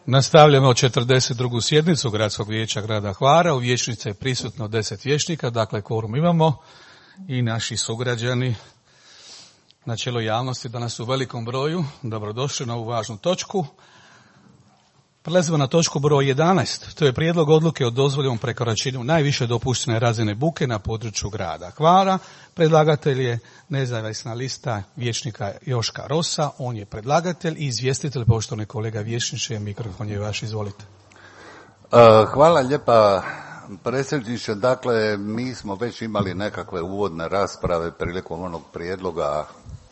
Nastavljamo 42. sjednicu Gradskog vijeća grada Hvara. U vijećnici je prisutno 10 vijećnika, dakle kvorum imamo i naši sugrađani na čelo javnosti danas u velikom broju. Dobrodošli na ovu važnu točku. Prelazimo na točku broj 11. To je prijedlog odluke o dozvoljenom prekoračenju najviše dopuštene razine buke na području grada Hvara. Predlagatelj je nezavisna lista vijećnika Joška Rosa. On je predlagatelj i izvjestitelj. Poštovani kolega vijećniče, mikrofon je vaš, izvolite. Hvala lijepa predsjedniče. Dakle, mi smo već imali nekakve uvodne rasprave prilikom onog prijedloga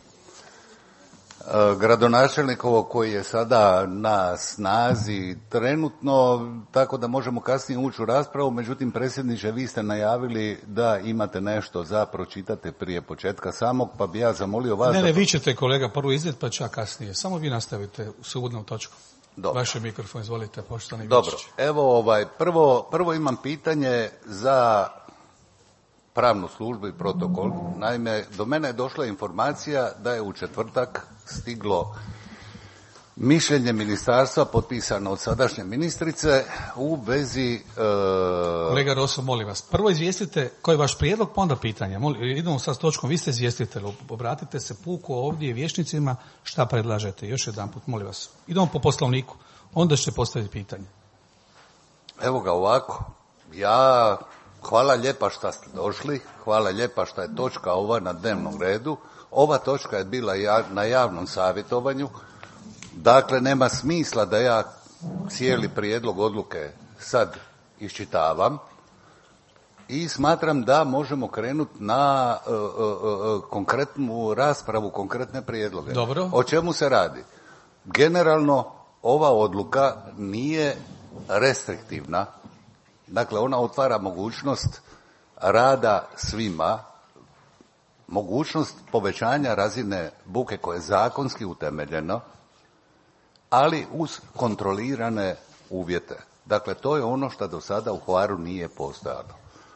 gradonačelnikovog koji je sada na snazi trenutno, tako da možemo kasnije ući u raspravu. Međutim, predsjedniče, vi ste najavili da imate nešto za pročitati prije početka samog, pa bi ja zamolio vas... Ne, vi ćete kolega prvo iznijeti, pa čak kasnije. Samo vi nastavite s uvodnom točkom. Dobro. Vaš mikrofon, izvolite, poštovani Dobro, Vičić. evo prvo imam pitanje za pravnu službu i protokol. Naime, do mene je došla informacija da je u četvrtak stiglo mišljenje ministarstva potpisano od sadašnje ministrice u vezi... Kolega Roso, molim vas, prvo izvijestite koji je vaš prijedlog, pa onda pitanje. Idemo sad s točkom, vi ste izvjestitelj, obratite se puku ovdje vijećnicima šta predlažete. Još jedanput, molim vas. Idemo po poslovniku, onda ćete postaviti pitanje. Evo ga ovako, hvala lijepa šta ste došli, hvala lijepa šta je točka ova na dnevnom redu. Ova točka je bila na javnom savjetovanju, dakle nema smisla da ja cijeli prijedlog odluke sad iščitavam i smatram da možemo krenuti na konkretnu raspravu, konkretne prijedloge. Dobro. O čemu se radi? Generalno, ova odluka nije restriktivna, dakle ona otvara mogućnost rada svima, mogućnost povećanja razine buke koje je zakonski utemeljeno, ali uz kontrolirane uvjete. Dakle, to je ono što do sada u Hvaru nije postojalo.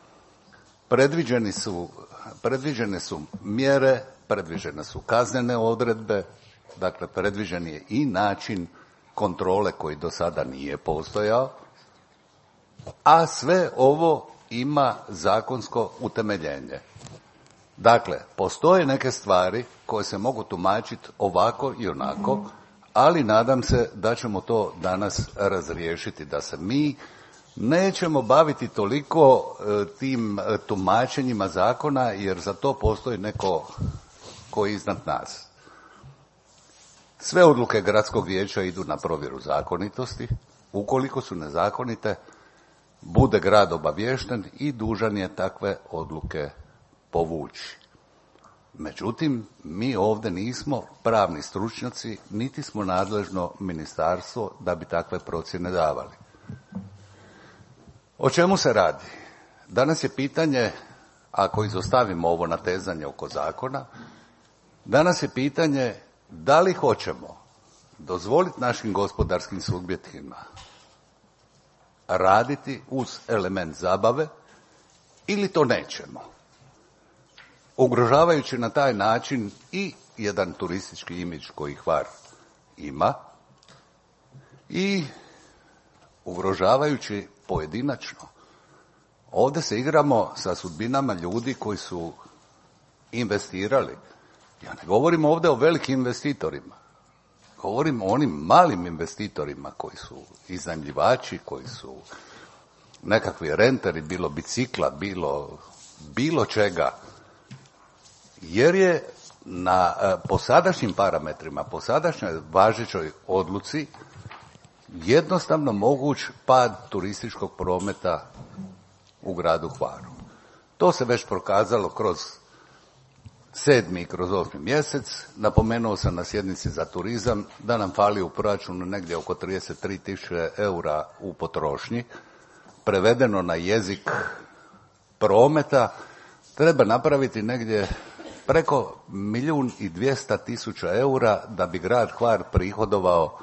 Predviđene su mjere, predviđene su kaznene odredbe, dakle predviđen je i način kontrole koji do sada nije postojao, a sve ovo ima zakonsko utemeljenje. Dakle, postoje neke stvari koje se mogu tumačiti ovako i onako, ali nadam se da ćemo to danas razriješiti, da se mi nećemo baviti toliko tim tumačenjima zakona, jer za to postoji neko koji je iznad nas. Sve odluke gradskog vijeća idu na provjeru zakonitosti. Ukoliko su nezakonite, bude grad obaviješten i dužan je takve odluke povući. Međutim, mi ovdje nismo pravni stručnjaci, niti smo nadležno ministarstvo da bi takve procjene davali. O čemu se radi? Danas je pitanje, ako izostavimo ovo natezanje oko zakona, danas je pitanje da li hoćemo dozvoliti našim gospodarskim subjektima raditi uz element zabave ili to nećemo, ugrožavajući na taj način i jedan turistički imidž koji Hvar ima i ugrožavajući pojedinačno. Ovdje se igramo sa sudbinama ljudi koji su investirali. Ja ne govorim ovdje o velikim investitorima. Govorim o onim malim investitorima koji su iznajmljivači, koji su nekakvi renteri, bilo bicikla, bilo čega. Jer je po sadašnjim parametrima, po sadašnjoj važećoj odluci jednostavno moguć pad turističkog prometa u gradu Hvaru. To se već prokazalo kroz 7. i kroz 8. mjesec. Napomenuo sam na sjednici za turizam da nam fali u proračunu negdje oko 33.000 eura u potrošnji. Prevedeno na jezik prometa treba napraviti negdje preko 1.200.000 eura da bi grad Hvar prihodovao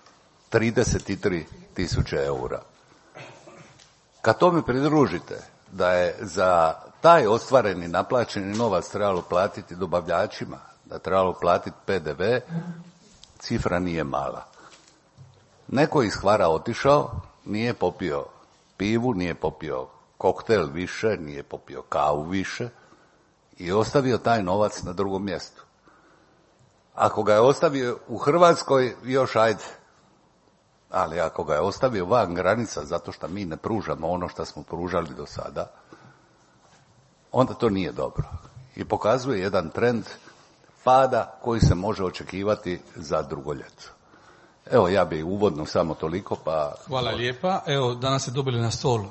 33.000 eura. Kad to mi pridružite da je za taj ostvareni naplaćeni novac trebalo platiti dobavljačima, da trebalo platiti PDV, cifra nije mala. Neko iz Hvara otišao, nije popio pivu, nije popio koktel više, nije popio kavu više i ostavio taj novac na drugom mjestu. Ako ga je ostavio u Hrvatskoj, još ajde. Ali ako ga je ostavio van granica zato što mi ne pružamo ono što smo pružali do sada, onda to nije dobro. I pokazuje jedan trend pada koji se može očekivati za drugo ljeto. Evo, ja bi uvodno samo toliko, pa... Hvala lijepa. Evo, danas ste dobili na stol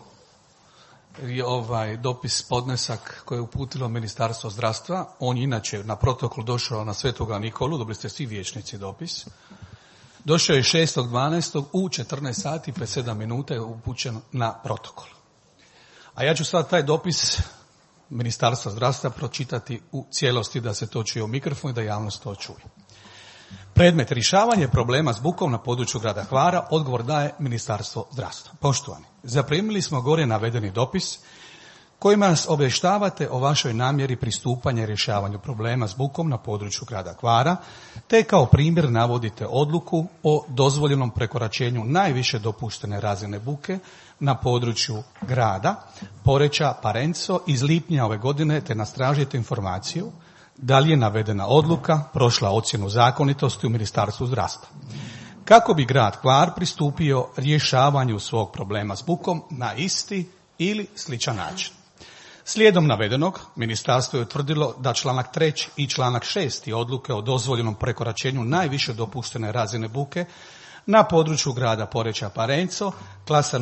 dopis, podnesak koji je uputilo Ministarstvo zdravstva. On je inače na protokol došao na Svetoga Nikolu, dobili ste svi vijećnici dopis. Došao je 6.12. u 14 sati, 57 minuta je upućen na protokol. A ja ću sad taj dopis Ministarstva zdravstva pročitati u cijelosti da se to čuje u mikrofon i da javnost to čuje. Predmet rješavanje problema s bukom na području grada Hvara, odgovor daje Ministarstvo zdravstva. Poštovani, zaprimili smo gore navedeni dopis kojima nas obavještavate o vašoj namjeri pristupanja i rješavanju problema s bukom na području grada Hvara, te kao primjer navodite odluku o dozvoljenom prekoračenju najviše dopuštene razine buke na području grada Poreča, Parenco iz lipnja ove godine, te nas tražite informaciju da li je navedena odluka prošla ocjenu zakonitosti u Ministarstvu zdravstva. Kako bi grad Hvar pristupio rješavanju svog problema s bukom na isti ili sličan način. Slijedom navedenog, ministarstvo je utvrdilo da članak 3. i članak 6. odluke o dozvoljenom prekoračenju najviše dopuštene razine buke na području grada Poreča, Parenco, klasa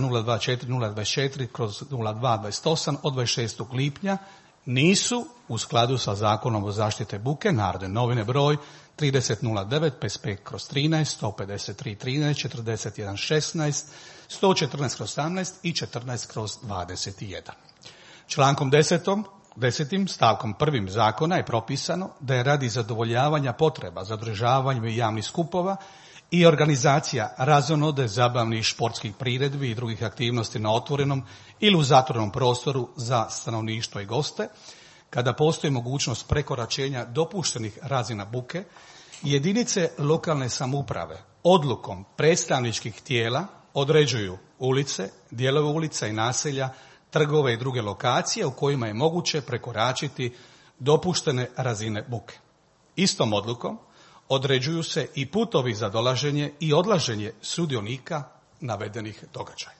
024-024/0228 od 26. lipnja nisu u skladu sa Zakonom o zaštite buke, Narodne novine broj 3009, 55/13, 153/13, 41/16, 114/18 i 14/21. Člankom 10. stavkom 1. zakona je propisano da je radi zadovoljavanja potreba za održavanjem javnih skupova i organizacija razonode, zabavnih, športskih priredbi i drugih aktivnosti na otvorenom ili u zatvorenom prostoru za stanovništvo i goste, kada postoji mogućnost prekoračenja dopuštenih razina buke, jedinice lokalne samouprave odlukom predstavničkih tijela određuju ulice, dijelove ulica i naselja, trgove i druge lokacije u kojima je moguće prekoračiti dopuštene razine buke. Istom odlukom određuju se i putovi za dolaženje i odlaženje sudionika navedenih događaja.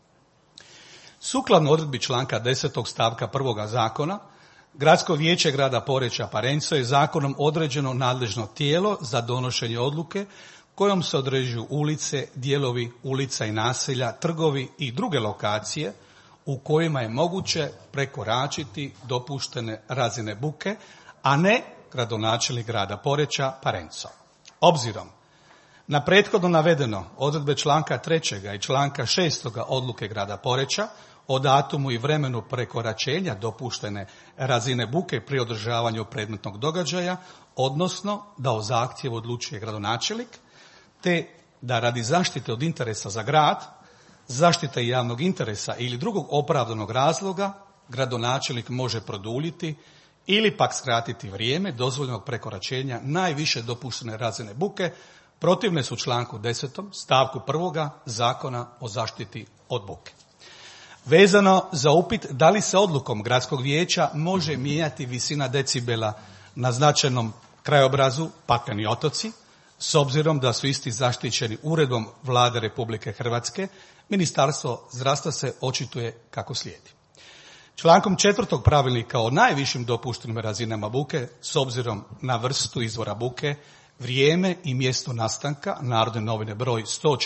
Sukladno odredbi članka 10. stavka 1. zakona, Gradsko vijeće grada Poreča, Parenco je zakonom određeno nadležno tijelo za donošenje odluke kojom se određuju ulice, dijelovi ulica i naselja, trgovi i druge lokacije u kojima je moguće prekoračiti dopuštene razine buke, a ne gradonačelnik grada Poreča, Parenco. Obzirom na prethodno navedeno odredbe članka 3. i članka 6. odluke grada Poreča o datumu i vremenu prekoračenja dopuštene razine buke pri održavanju predmetnog događaja, odnosno da o zahtjevu odlučuje gradonačelnik, te da radi zaštite od interesa za grad, zaštite javnog interesa ili drugog opravdanog razloga, gradonačelnik može produljiti ili pak skratiti vrijeme dozvoljenog prekoračenja najviše dopuštene razine buke, protivne su članku 10. stavku 1. Zakona o zaštiti od buke. Vezano za upit da li se odlukom gradskog vijeća može mijenjati visina decibela na značajnom krajobrazu Pakleni otoci, s obzirom da su isti zaštićeni uredbom Vlade Republike Hrvatske, Ministarstvo zdravstva se očituje kako slijedi. Člankom 4. pravilnika o najvišim dopuštenim razinama buke, s obzirom na vrstu izvora buke, vrijeme i mjesto nastanka, Narodne novine broj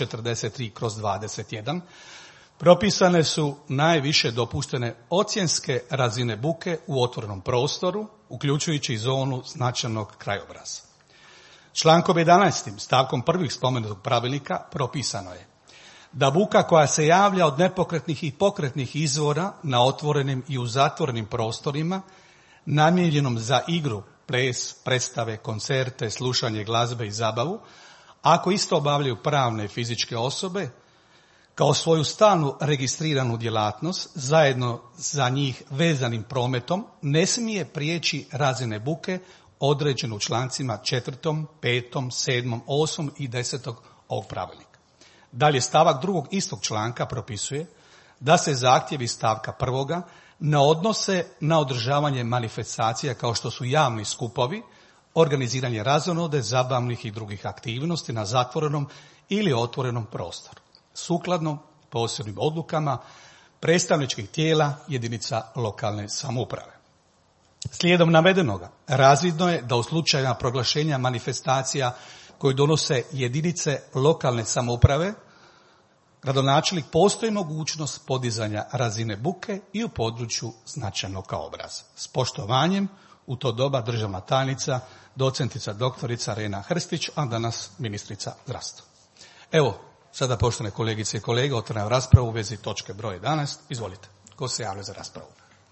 143/21, propisane su najviše dopuštene ocjenske razine buke u otvorenom prostoru, uključujući i zonu značajnog krajobraza. Člankom 11. stavkom 1. spomenutog pravilnika propisano je da buka koja se javlja od nepokretnih i pokretnih izvora na otvorenim i u zatvorenim prostorima namijenjenom za igru, ples, predstave, koncerte, slušanje glazbe i zabavu, ako isto obavljaju pravne i fizičke osobe, kao svoju stalnu registriranu djelatnost, zajedno za njih vezanim prometom, ne smije prijeći razine buke određenu člancima 4., 5., 7., 8. i 10. ovog pravilnika. Dalje, stavak 2. istog članka propisuje da se zahtjevi stavka 1. ne odnose na održavanje manifestacija kao što su javni skupovi, organiziranje razonode, zabavnih i drugih aktivnosti na zatvorenom ili otvorenom prostoru, sukladno posebnim odlukama predstavničkih tijela jedinica lokalne samouprave. Slijedom navedenoga, razvidno je da u slučajevima proglašenja manifestacija koje donose jedinice lokalne samouprave, gradonačelnik postoji mogućnost podizanja razine buke i u području značajnog krajobraza. S poštovanjem, u to doba državna tajnica, docentica doktorica Rena Hrstić, a danas ministrica zdravstva. Evo, sada poštovane kolegice i kolege, otvaram raspravu u vezi točke broj 11. Izvolite. Ko se javlja za raspravu?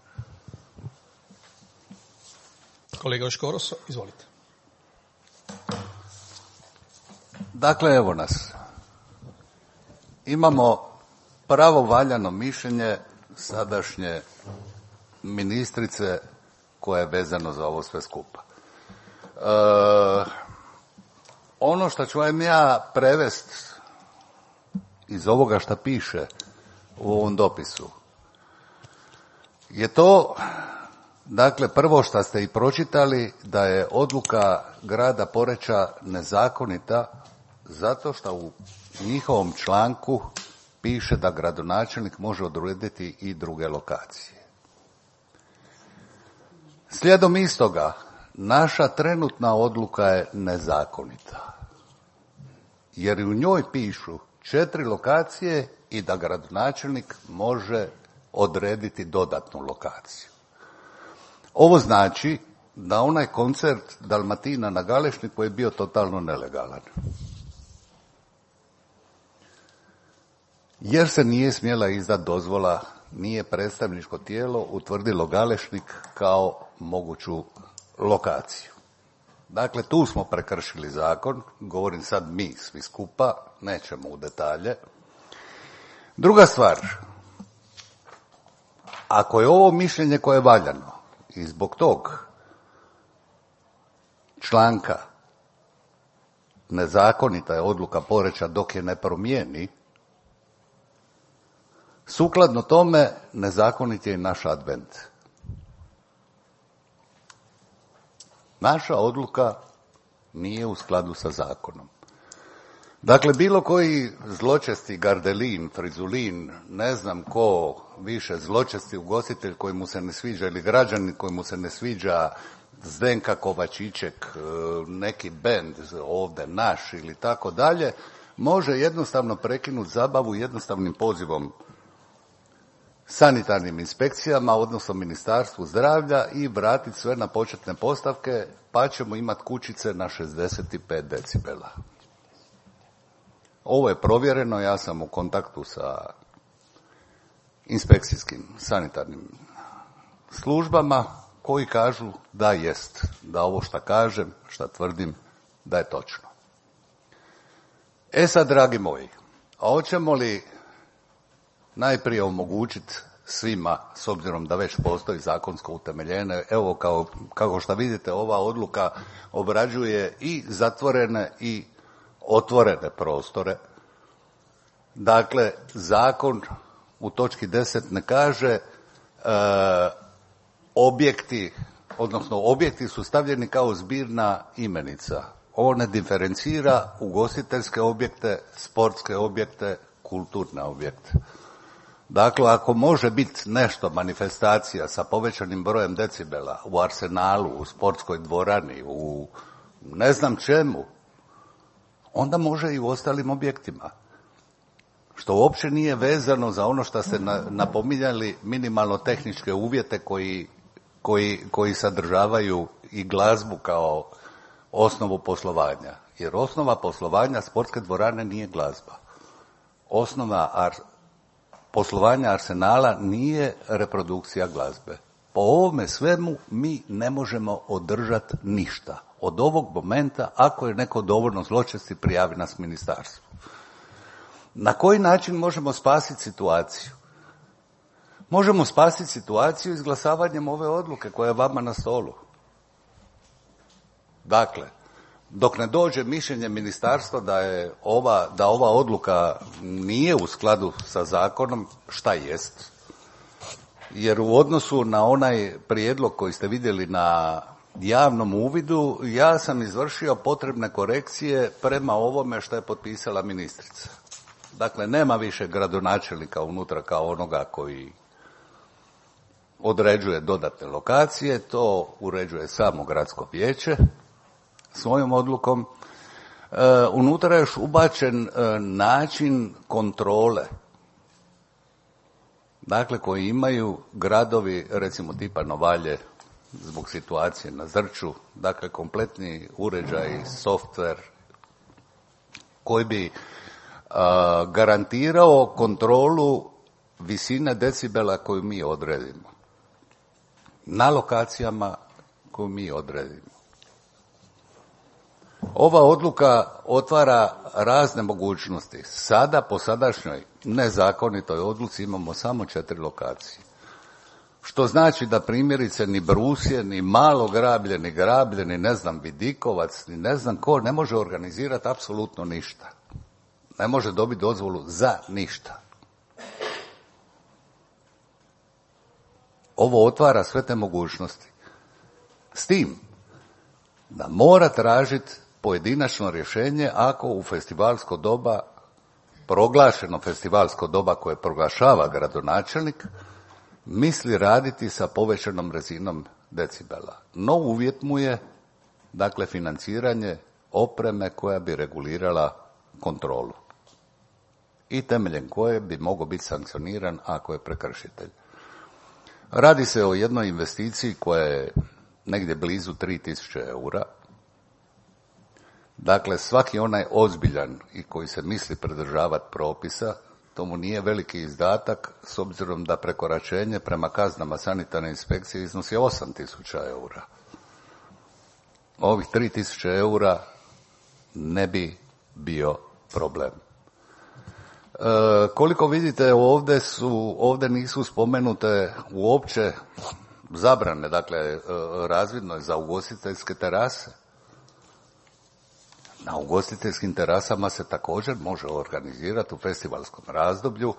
Kolega Joško Oroso, izvolite. Dakle, evo nas. Imamo pravovaljano mišljenje sadašnje ministrice koje je vezano za ovo sve skupa. Ono što ću vam ja prevesti iz ovoga što piše u ovom dopisu je to, dakle, prvo što ste i pročitali, da je odluka grada Poreča nezakonita zato što u njihovom članku piše da gradonačelnik može odrediti i druge lokacije. Slijedom istoga, naša trenutna odluka je nezakonita, jer u njoj pišu 4 lokacije i da gradonačelnik može odrediti dodatnu lokaciju. Ovo znači da onaj koncert Dalmatina na Galešniku je bio totalno nelegalan. Jer se nije smjela izdati dozvola, nije predstavničko tijelo utvrdilo Galešnik kao moguću lokaciju. Dakle, tu smo prekršili zakon, govorim sad mi svi skupa, nećemo u detalje. Druga stvar, ako je ovo mišljenje koje je valjano i zbog tog članka nezakonita je odluka Poreča dok je ne promijeni, sukladno tome nezakonit je i naš advent. Naša odluka nije u skladu sa zakonom. Dakle, bilo koji zločesti Gardelin, Frizulin, ne znam ko više zločesti ugostitelj koji mu se ne sviđa ili građanin koji mu se ne sviđa, Zdenka Kovačiček, neki bend ovdje naš ili tako dalje, može jednostavno prekinuti zabavu jednostavnim pozivom sanitarnim inspekcijama, odnosno Ministarstvu zdravlja i vratiti sve na početne postavke, pa ćemo imati kućice na 65 decibela. Ovo je provjereno, ja sam u kontaktu sa inspekcijskim sanitarnim službama koji kažu da jest, da ovo što kažem, što tvrdim, da je točno. E sad, dragi moji, a hoćemo li najprije omogućiti svima, s obzirom da već postoji zakonsko utemeljenje, evo kako što vidite, ova odluka obrađuje i zatvorene i otvorene prostore. Dakle, zakon u točki 10 ne kaže objekti, odnosno objekti su stavljeni kao zbirna imenica. Ovo ne diferencira ugostiteljske objekte, sportske objekte, kulturne objekte. Dakle, ako može biti nešto, manifestacija sa povećanim brojem decibela u Arsenalu, u sportskoj dvorani, u ne znam čemu, onda može i u ostalim objektima. Što uopće nije vezano za ono što ste napominjali, minimalno tehničke uvjete koji sadržavaju i glazbu kao osnovu poslovanja. Jer osnova poslovanja sportske dvorane nije glazba. Osnova poslovanja Arsenala nije reprodukcija glazbe. Po ovome svemu mi ne možemo održati ništa. Od ovog momenta, ako je neko dovoljno zločesti, prijavi nas ministarstvu. Na koji način možemo spasiti situaciju? Možemo spasiti situaciju izglasavanjem ove odluke koja je vama na stolu. Dakle, dok ne dođe mišljenje ministarstva da ova odluka nije u skladu sa zakonom, šta jest. Jer u odnosu na onaj prijedlog koji ste vidjeli na javnom uvidu, ja sam izvršio potrebne korekcije prema ovome što je potpisala ministrica. Dakle, nema više gradonačelnika unutra kao onoga koji određuje dodatne lokacije, to uređuje samo gradsko vijeće svojom odlukom. Unutra je još ubačen način kontrole, dakle koji imaju gradovi, recimo tipa Novalje, zbog situacije na Zrću, dakle kompletni uređaj, softver koji bi garantirao kontrolu visine decibela koju mi odredimo na lokacijama koju mi odredimo. Ova odluka otvara razne mogućnosti. Sada po sadašnjoj nezakonitoj odluci imamo samo 4 lokacije. Što znači da primjerice ni Brusje, ni Malo Grablje, ni ne znam Vidikovac, ni ne znam ko ne može organizirati apsolutno ništa. Ne može dobiti dozvolu za ništa. Ovo otvara sve te mogućnosti. S tim da mora tražiti pojedinačno rješenje ako u festivalsko doba, proglašeno festivalsko doba koje proglašava gradonačelnik, misli raditi sa povećanom razinom decibela. No uvjet mu je, dakle, financiranje opreme koja bi regulirala kontrolu i temeljem koje bi mogao biti sankcioniran ako je prekršitelj. Radi se o jednoj investiciji koja je negdje blizu 3000 eura. Dakle, svaki onaj ozbiljan i koji se misli pridržavati propisa, to mu nije veliki izdatak, s obzirom da prekoračenje prema kaznama sanitarne inspekcije iznosi 8000 eura. Ovih 3000 eura ne bi bio problem. Koliko vidite, ovdje nisu spomenute uopće zabrane, dakle, razvidno je za ugostiteljske terase. Na ugostiteljskim terasama se također može organizirati u festivalskom razdoblju,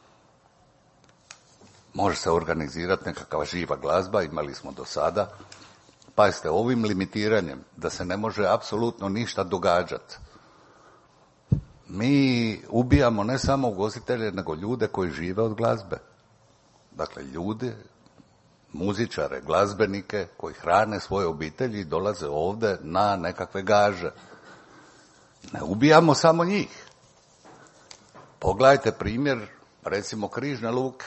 može se organizirati nekakva živa glazba, imali smo do sada. Pazite, ovim limitiranjem da se ne može apsolutno ništa događati, mi ubijamo ne samo ugostitelje, nego ljude koji žive od glazbe. Dakle, ljude, muzičare, glazbenike koji hrane svoje obitelji i dolaze ovdje na nekakve gaže. Ne ubijamo samo njih. Pogledajte primjer, recimo Križne luke.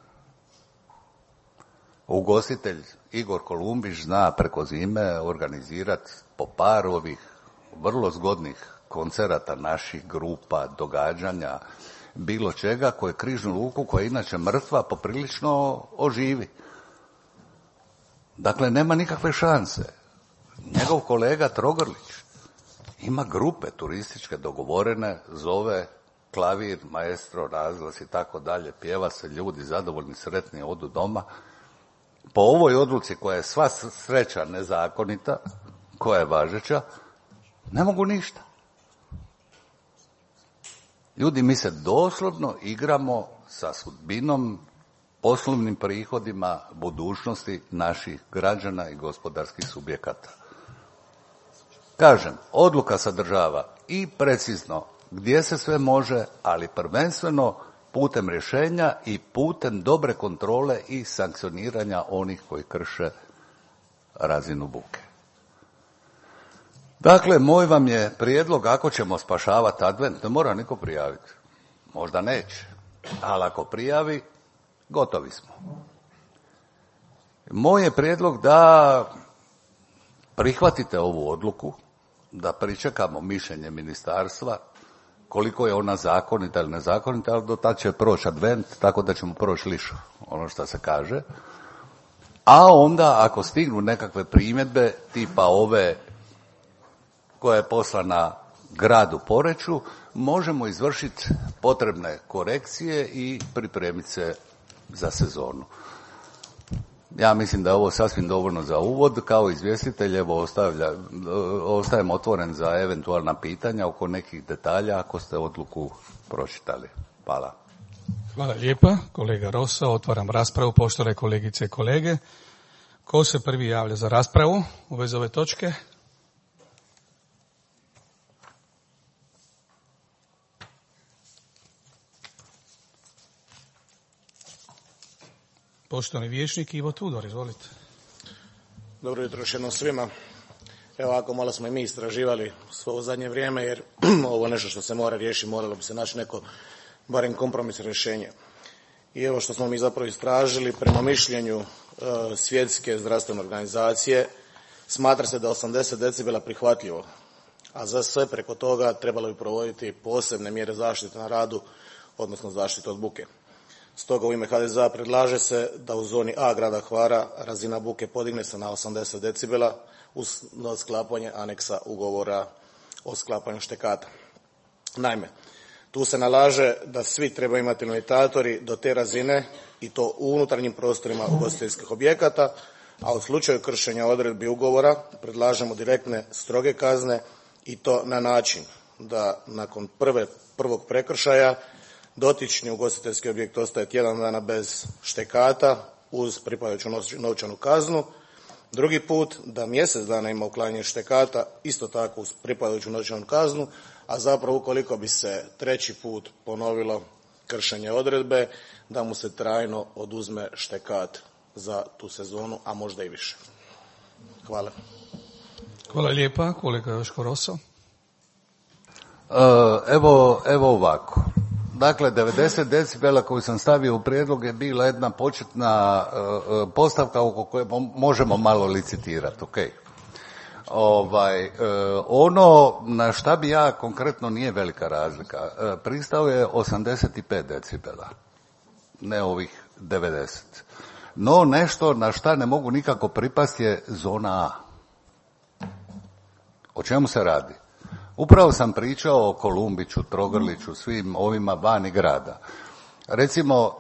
Ugostitelj Igor Kolumbić zna preko zime organizirati po par ovih vrlo zgodnih koncerata naših grupa, događanja, bilo čega koje Križnu luku, koja je inače mrtva, poprilično oživi. Dakle, nema nikakve šanse. Njegov kolega Trogrlić ima grupe turističke dogovorene, zove klavir, maestro, razglas i tako dalje, pjeva se, ljudi zadovoljni, sretni, odu doma. Po ovoj odluci koja je sva sreća nezakonita, koja je važeća, ne mogu ništa. Ljudi, mi se doslovno igramo sa sudbinom, poslovnim prihodima, budućnosti naših građana i gospodarskih subjekata. Kažem, odluka sadržava i precizno gdje se sve može, ali prvenstveno putem rješenja i putem dobre kontrole i sankcioniranja onih koji krše razinu buke. Dakle, moj vam je prijedlog, ako ćemo spašavati advent, ne mora niko prijaviti. Možda neće, ali ako prijavi, gotovi smo. Moj je prijedlog da prihvatite ovu odluku, da pričekamo mišljenje ministarstva, koliko je ona zakonita ili nezakonita, ali do tad će proći advent, tako da ćemo proći lišo, ono što se kaže. A onda, ako stignu nekakve primjedbe, tipa ove koja je poslana gradu Poreču, možemo izvršiti potrebne korekcije i pripremiti se za sezonu. Ja mislim da je ovo sasvim dovoljno za uvod. Kao izvjestitelj, evo, ostajem otvoren za eventualna pitanja oko nekih detalja ako ste odluku pročitali. Hvala. Hvala lijepa, kolega Rosa. Otvaram raspravu, poštovane kolegice i kolege. Ko se prvi javlja za raspravu u vezi ove točke? Poštovani vijećnik Ivo Tudor, izvolite. Dobro jutro još jednom svima. Evo, ako malo smo i mi istraživali svo u zadnje vrijeme, jer ovo je nešto što se mora riješiti, moralo bi se naći neko barem kompromis rješenje. I evo što smo mi zapravo istražili, prema mišljenju Svjetske zdravstvene organizacije, smatra se da 80 decibela prihvatljivo, a za sve preko toga trebalo bi provoditi posebne mjere zaštite na radu, odnosno zaštitu od buke. Stoga u ime HDZ-a predlaže se da u zoni A grada Hvara razina buke podigne se na 80 decibela uz sklapanje aneksa ugovora o sklapanju štekata. Naime, tu se nalaže da svi trebaju imati limitatori do te razine i to u unutarnjim prostorima ugostiteljskih objekata, a u slučaju kršenja odredbi ugovora predlažemo direktne stroge kazne i to na način da nakon prvog prekršaja dotični ugostiteljski objekt ostaje tjedan dana bez štekata uz pripadajuću novčanu kaznu. Drugi put da mjesec dana ima uklanjanje štekata, isto tako uz pripadajuću novčanu kaznu, a zapravo ukoliko bi se treći put ponovilo kršenje odredbe, da mu se trajno oduzme štekat za tu sezonu, a možda i više. Hvala. Hvala lijepa, kolega Joško Roso. Evo ovako. Dakle, 90 decibela koju sam stavio u prijedlog je bila jedna početna postavka oko koje možemo malo licitirati, ok? Ono na šta bi ja konkretno nije velika razlika. Pristao je 85 decibela, ne ovih 90. No nešto na šta ne mogu nikako pripasti je zona A. O čemu se radi? Upravo sam pričao o Kolumbiću, Trogrliću, svim ovima vani grada. Recimo,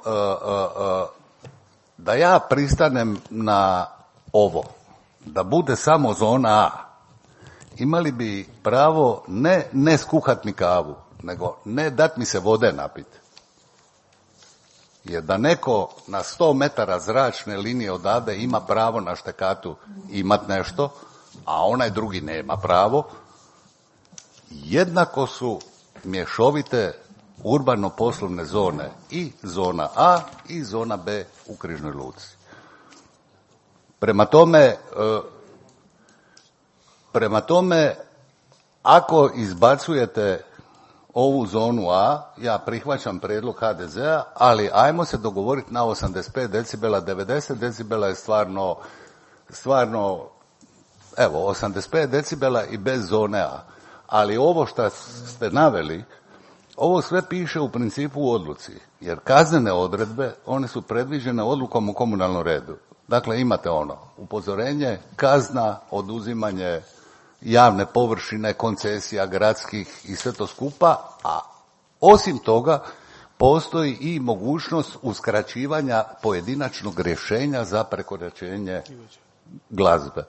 da ja pristanem na ovo, da bude samo zona A, imali bi pravo ne skuhat mi kavu, nego ne dat mi se vode napiti. Jer da neko na 100 metara zračne linije odavde ima pravo na štekatu imat nešto, a onaj drugi nema pravo, jednako su mješovite urbano-poslovne zone i zona A i zona B u Križnoj luci. Prema tome, ako izbacujete ovu zonu A, ja prihvaćam prijedlog HDZ-a, ali ajmo se dogovoriti na 85 decibela, 90 decibela je stvarno, evo, 85 decibela i bez zone A. Ali ovo što ste naveli, ovo sve piše u principu u odluci, jer kaznene odredbe, one su predviđene odlukom o komunalnom redu. Dakle, imate upozorenje, kazna, oduzimanje javne površine, koncesija gradskih i sve to skupa, a osim toga postoji i mogućnost uskraćivanja pojedinačnog rješenja za prekoračenje glazbe.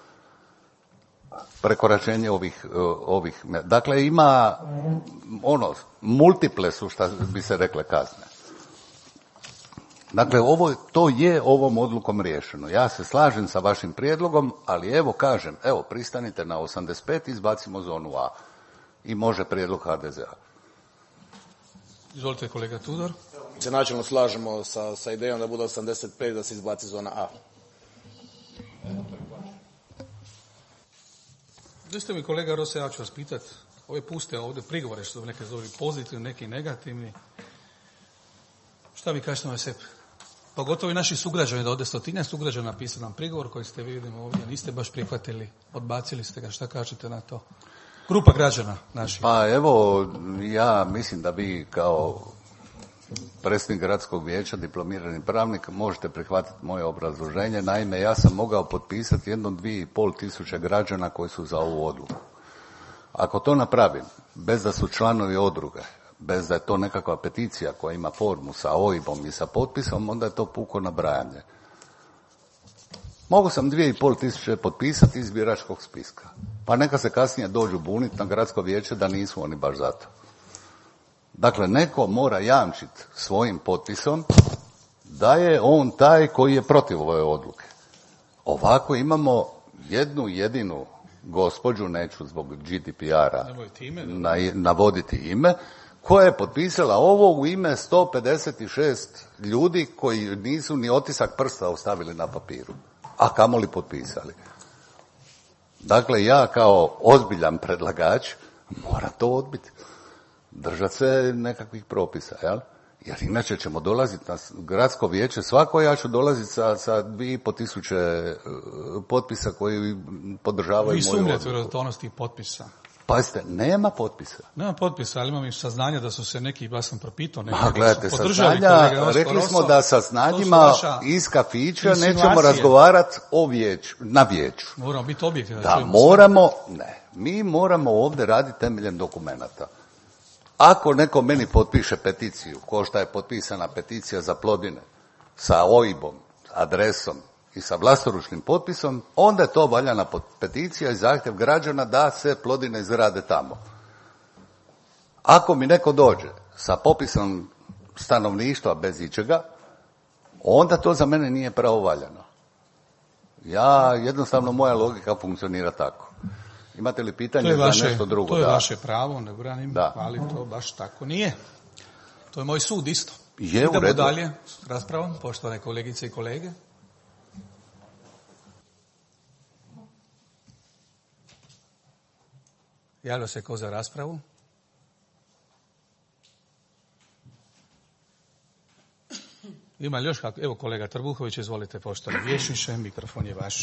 Prekoračenje ovih. Dakle, ima multiple su, šta bi se rekle, kazne. Dakle, to je ovom odlukom riješeno. Ja se slažem sa vašim prijedlogom, ali evo kažem, pristanite na 85, izbacimo zonu A. I može prijedlog HDZ-a. Izvolite, kolega Tudor. Mi se načelno slažemo sa idejom da bude 85, da se izbaci zona A. Dajte mi, kolega Rose, ja ću vas pitati, ove puste ovdje prigovore što neke zove pozitivni, neki negativni, šta vi kažete na sebi? Pogotovo i naši sugrađani, da ovdje 100 sugrađana napisali nam prigovor koji ste vidjeli ovdje, niste baš prihvatili, odbacili ste ga, šta kažete na to? Grupa građana naših. Pa evo, ja mislim da vi kao predsjednik gradskog vijeća, diplomirani pravnik, možete prihvatiti moje obrazloženje. Naime, ja sam mogao potpisati 2.500 tisuće građana koji su za ovu odluku. Ako to napravim, bez da su članovi udruge, bez da je to nekakva peticija koja ima formu sa OIB-om i sa potpisom, onda je to puko nabrajanje. Mogu sam 2500 potpisati iz biračkog spiska. Pa neka se kasnije dođu buniti na gradsko vijeće da nisu oni baš za to. Dakle, neko mora jamčiti svojim potpisom da je on taj koji je protiv ove odluke. Ovako imamo jednu jedinu gospođu, neću zbog GDPR-a navoditi ime, koja je potpisala ovo u ime 156 ljudi koji nisu ni otisak prsta ostavili na papiru, a kamoli potpisali. Dakle, ja kao ozbiljan predlagač moram to odbiti. Držati se nekakvih propisa, jel? Jer inače ćemo dolaziti na gradsko vijeće, svako ja ću dolaziti sa 2500 potpisa koji podržavaju moju odluku. Vi sumnjate u vjerodostojnost tih potpisa? Pazite, nema potpisa. Nema potpisa, ali imam i saznanja da su se neki, ja sam propitao, neki gledajte, su podržali saznanja, rekli smo da sa saznanjima iz kafića nećemo razgovarati na vijeću. Moramo biti objektivni. Mi moramo ovdje raditi temeljem dokumenata. Ako neko meni potpiše peticiju, ko šta je potpisana peticija za Plodine, sa OIB-om, adresom i sa vlastoručnim potpisom, onda je to valjana peticija i zahtjev građana da se Plodine izrade tamo. Ako mi neko dođe sa popisom stanovništva bez ičega, onda to za mene nije pravovaljano. Jednostavno moja logika funkcionira tako. Imate li pitanje za nešto drugo? To je vaše pravo, ne branim, ali to baš tako nije. To je moj sud isto. Idemo dalje s raspravom, poštovane kolegice i kolege. Javlja se ko za raspravu? Ima li još kako? Evo kolega Trbuhović, izvolite poštovani vijećniče, mikrofon je vaš.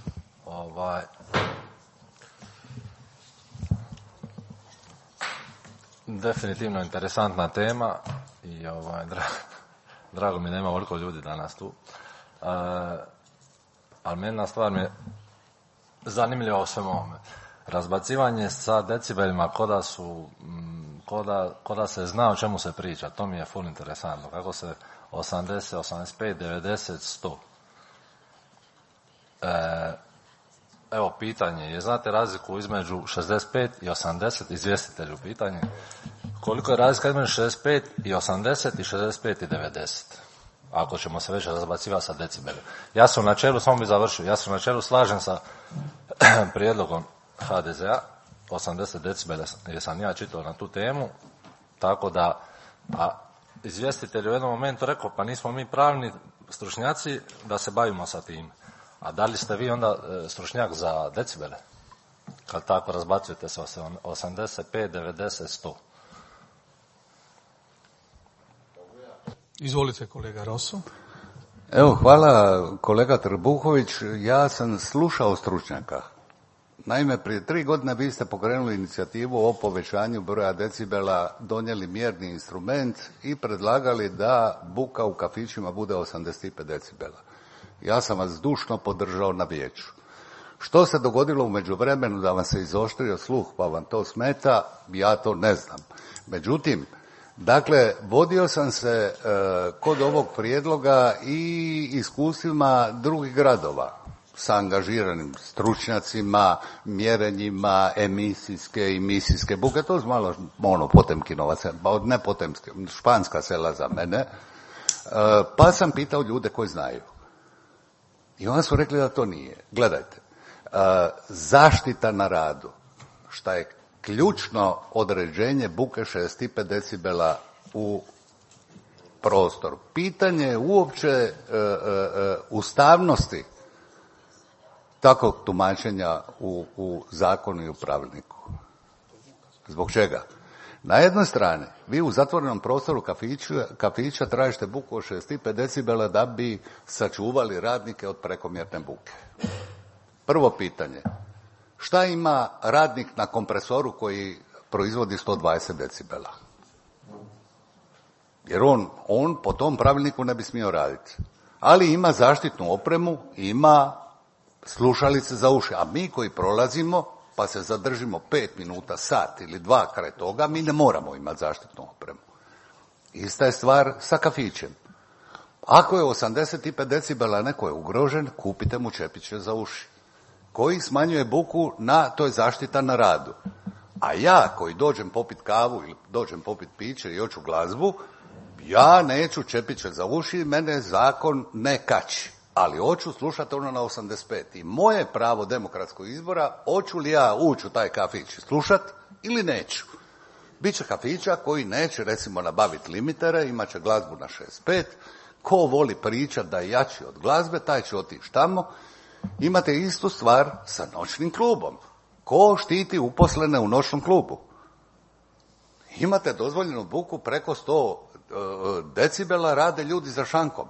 Definitivno interesantna tema i drago mi nema ovoliko ljudi danas tu. Ali meni stvar mi je zanimljiva u svemu ovome. Razbacivanje sa decibelima ko da se zna o čemu se priča, to mi je full interesantno. Kako se 80, 85, 90, 100. Evo pitanje je, znate razliku između 65 i 80, izvjestitelju pitanje, koliko je razlika između 65 i 80 i 65 i 90, ako ćemo se već razbacivati sa decibelima. Ja sam u načelu, samo bi završio, ja sam u načelu slažem sa prijedlogom HDZ-a, 80 decibela jer sam ja čitao na tu temu, tako da, a izvjestitelj u jednom momentu rekao, pa nismo mi pravni stručnjaci da se bavimo sa tim. A da li ste vi onda stručnjak za decibele? Kad tako razbacujete se 85, 90, 100. Izvolite kolega Rosso. Evo, hvala kolega Trbuhović. Ja sam slušao stručnjaka. Naime, prije 3 godine vi ste pokrenuli inicijativu o povećanju broja decibela, donijeli mjerni instrument i predlagali da buka u kafićima bude 85 decibela. Ja sam vas zdušno podržao na vijeću. Što se dogodilo u međuvremenu da vam se izoštrio sluh pa vam to smeta, ja to ne znam. Međutim, dakle, vodio sam se kod ovog prijedloga i iskustvima drugih gradova sa angažiranim stručnjacima, mjerenjima emisijske i misijske buke. To je malo Potemkinovaca, ne Potemske, španska sela za mene. Pa sam pitao ljude koji znaju. I onda su rekli da to nije. Gledajte, zaštita na radu, šta je ključno određenje buke 65 decibela u prostoru. Pitanje je uopće ustavnosti takvog tumačenja u zakonu i u pravilniku. Zbog čega? Na jednoj strani, vi u zatvorenom prostoru kafića tražite buku od 65 decibela da bi sačuvali radnike od prekomjerne buke. Prvo pitanje, šta ima radnik na kompresoru koji proizvodi 120 decibela? Jer on po tom pravilniku ne bi smio raditi. Ali ima zaštitnu opremu, ima slušalice za uši, a mi koji prolazimo pa se zadržimo 5 minuta, sat ili 2 kraj toga, mi ne moramo imati zaštitnu opremu. Ista je stvar sa kafićem. Ako je 85 decibela, neko je ugrožen, kupite mu čepiće za uši. Koji smanjuje buku, to je zaštita na radu. A ja koji dođem popit kavu ili dođem popit piće i hoću glazbu, ja neću čepiće za uši, mene zakon ne kači. Ali hoću slušati ono na 85. I moje pravo demokratskog izbora, hoću li ja ući u taj kafić slušat ili neću. Biće kafića koji neće recimo nabaviti limitere, imat će glazbu na 65. Ko voli pričat da je jači od glazbe, taj će otići tamo. Imate istu stvar sa noćnim klubom. Ko štiti uposlene u noćnom klubu? Imate dozvoljenu buku preko 100 decibela, rade ljudi za šankom.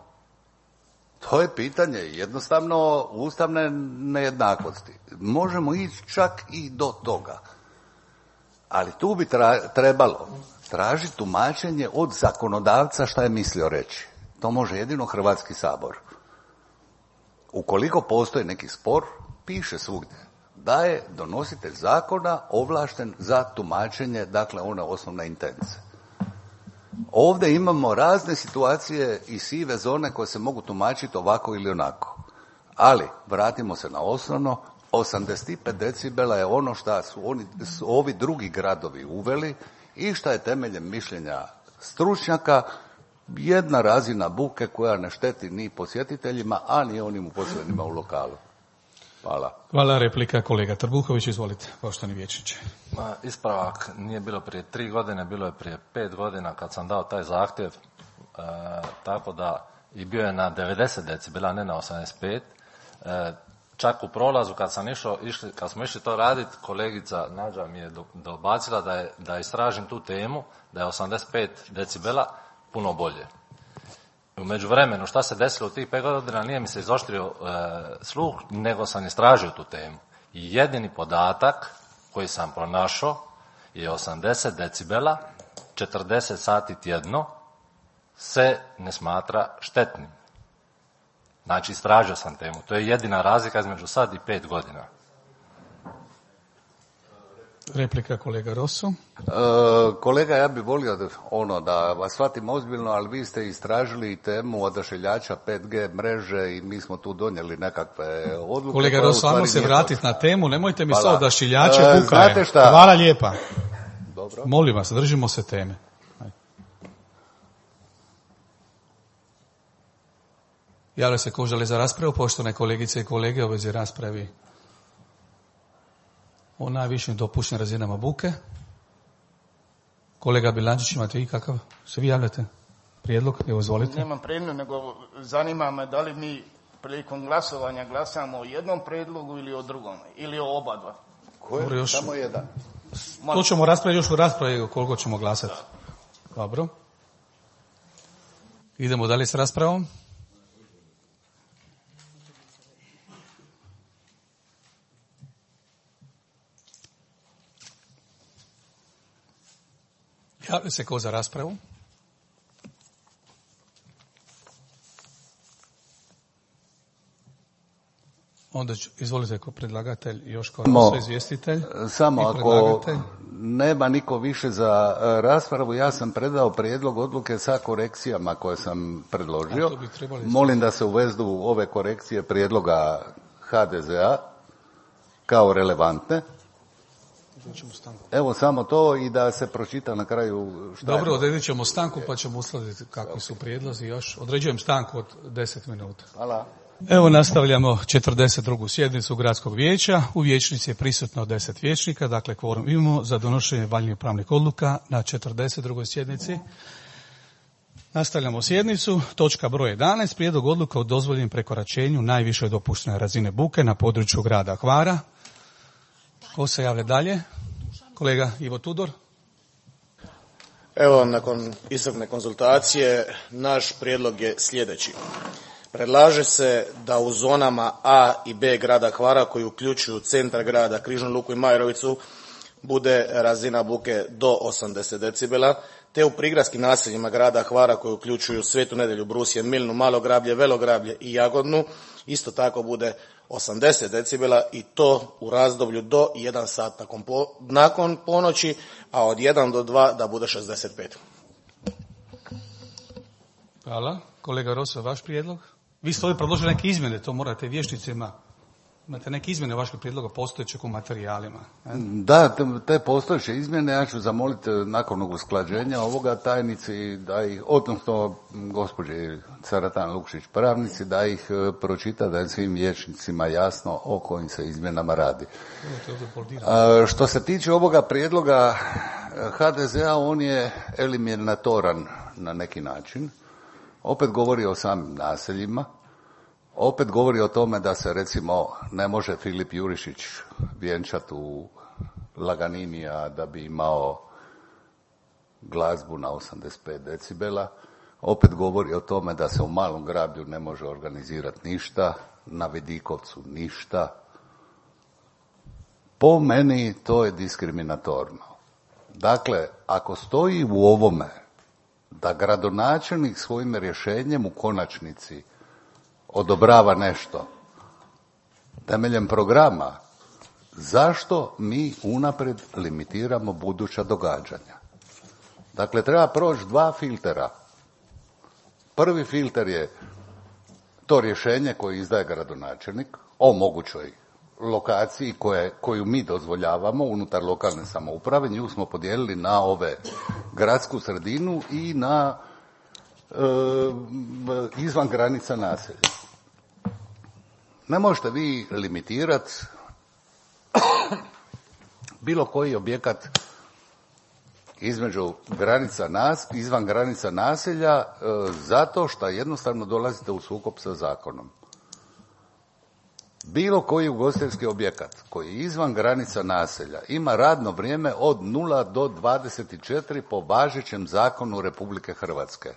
To je pitanje jednostavno ustavne nejednakosti. Možemo ići čak i do toga. Ali tu bi trebalo tražiti tumačenje od zakonodavca šta je mislio reći. To može jedino Hrvatski sabor. Ukoliko postoji neki spor, piše svugdje da je donositelj zakona ovlašten za tumačenje, dakle one osnovne intence. Ovdje imamo razne situacije i sive zone koje se mogu tumačiti ovako ili onako. Ali, vratimo se na osnovno, 85 decibela je ono što su ovi drugi gradovi uveli i što je temeljem mišljenja stručnjaka jedna razina buke koja ne šteti ni posjetiteljima, a ni onim uposlenima u lokalu. Hvala. Hvala. Replika kolega Trbuhović, izvolite, poštovani vijećniče. Ispravak nije bilo prije 3 godine, bilo je prije 5 godina kad sam dao taj zahtjev, tako da i bio je na 90 decibela, ne na 85. Čak u prolazu kad smo išli to raditi, kolegica Nađa mi je dobacila da istražim tu temu, da je 85 decibela puno bolje. U međuvremenu šta se desilo u tih 5 godina nije mi se izoštrio sluh, nego sam istražio tu temu. I jedini podatak koji sam pronašao je 80 decibela, 40 sati tjedno se ne smatra štetnim. Znači, istražio sam temu. To je jedina razlika između sad i 5 godina. Replika kolega Rosso. Kolega, ja bih volio da vas shvatim ozbiljno, ali vi ste istražili temu odašiljača 5G mreže i mi smo tu donijeli nekakve odluke. Kolega Rosso, ajmo se vratiti na temu, nemojte mi sa odašiljače buka. Znate šta? Hvala lijepa. Dobro. Molim vas, držimo se teme. Javlja se ko želi za raspravu, poštovane kolegice i kolege, u vezi raspravi o najvišim dopuštenim razinama buke. Kolega Bilandžić, imate ikakav? Se vi javljate? Prijedlog? Evo, izvolite. Nemam prijedlog, nego zanima me da li mi prilikom glasovanja glasamo o jednom prijedlogu ili o drugom, ili o oba dva. Koje? Samo jedan. To ćemo raspraviti još u raspravi koliko ćemo glasati. Dobro. Idemo dalje s raspravom. Javlja se ko za raspravu? Onda izvolite ko predlagatelj i još kao izvjestitelj. Samo ako nema niko više za raspravu, ja sam predao prijedlog odluke sa korekcijama koje sam predložio. Molim da se uvedu ove korekcije prijedloga HDZ-a kao relevantne. Evo samo to i da se pročita na kraju šta. Dobro, odredit ćemo stanku pa ćemo uskladiti kakvi su prijedlozi još. Određujem stanku od 10 minuta. Hvala. Evo nastavljamo 42. sjednicu Gradskog vijeća. U vijećnici je prisutno 10 vijećnika, dakle kvorum imamo za donošenje valjanih pravnih odluka na 42. sjednici. Nastavljamo sjednicu. Točka broj 11. Prijedlog odluka o dozvoljenom prekoračenju najviše dopuštene razine buke na području grada Hvara. Ko se javlja dalje? Kolega Ivo Tudor. Evo, nakon iscrpne konzultacije, naš prijedlog je sljedeći. Predlaže se da u zonama A i B grada Hvara, koji uključuju centar grada, Križnu Luku i Majrovicu, bude razina buke do 80 decibela, te u prigradskim naseljima grada Hvara, koji uključuju Svetu Nedjelju, Brusje, Milnu, Malo Grablje, Velo Grablje i Jagodnu, isto tako bude 80 decibela i to u razdoblju do 1 sat nakon ponoći, a od 1 do 2 da bude 65. Hvala. Kolega Roso, vaš prijedlog? Vi ste ovdje predložili neke izmjene, to morate vijećnicima. Imate neke izmjene vašeg prijedloga postojećeg u materijalima? Da, te postojeće izmjene ja ću zamoliti nakon usklađenja ovoga tajnici da ih, odnosno gospođi Caratan Lukšić pravnici, da ih pročita, da je svim vijećnicima jasno o kojim se izmjenama radi. Što se tiče ovoga prijedloga HDZ-a, on je eliminatoran na neki način. Opet govori o samim naseljima. Opet govori o tome da se recimo ne može Filip Jurišić vjenčati u Laganinija da bi imao glazbu na 85 decibela. Opet govori o tome da se u Malom Grablju ne može organizirati ništa, na Vidikovcu ništa. Po meni to je diskriminatorno. Dakle, ako stoji u ovome da gradonačelnik svojim rješenjem u konačnici odobrava nešto temeljem programa, zašto mi unaprijed limitiramo buduća događanja? Dakle, treba proći 2 filtera. Prvi filter je to rješenje koje izdaje gradonačelnik o mogućoj lokaciji koju mi dozvoljavamo unutar lokalne samouprave. Nju smo podijelili na ove gradsku sredinu i na izvan granica naselja. Ne možete vi limitirati bilo koji objekat izvan granica naselja zato što jednostavno dolazite u sukob sa zakonom. Bilo koji ugostiteljski objekat koji je izvan granica naselja ima radno vrijeme od 0 do 24 po važećem zakonu Republike Hrvatske.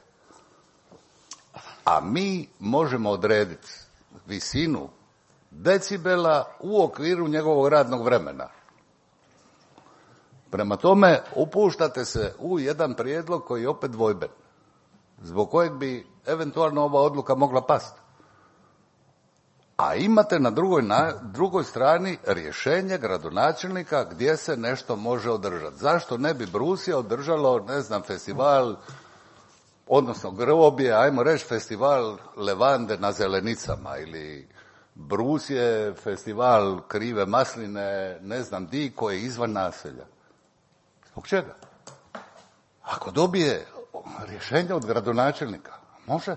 A mi možemo odrediti visinu decibela u okviru njegovog radnog vremena. Prema tome, upuštate se u jedan prijedlog koji je opet dvojben, zbog kojeg bi eventualno ova odluka mogla pasti. A imate na drugoj strani rješenje gradonačelnika gdje se nešto može održati. Zašto ne bi Brusija održalo, ne znam, festival, odnosno groblje, ajmo reći festival Levande na Zelenicama, ili Brusije, festival krive masline, ne znam di, koje je izvan naselja. Zbog čega? Ako dobije rješenje od gradonačelnika, može.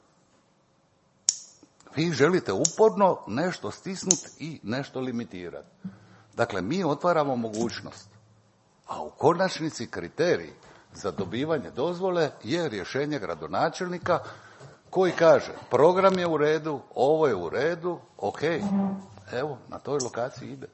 Vi želite uporno nešto stisnuti i nešto limitirati. Dakle, mi otvaramo mogućnost, a u konačnici kriterij za dobivanje dozvole je rješenje gradonačelnika koji kaže program je u redu, ovo je u redu, ok, evo, na toj lokaciji ide.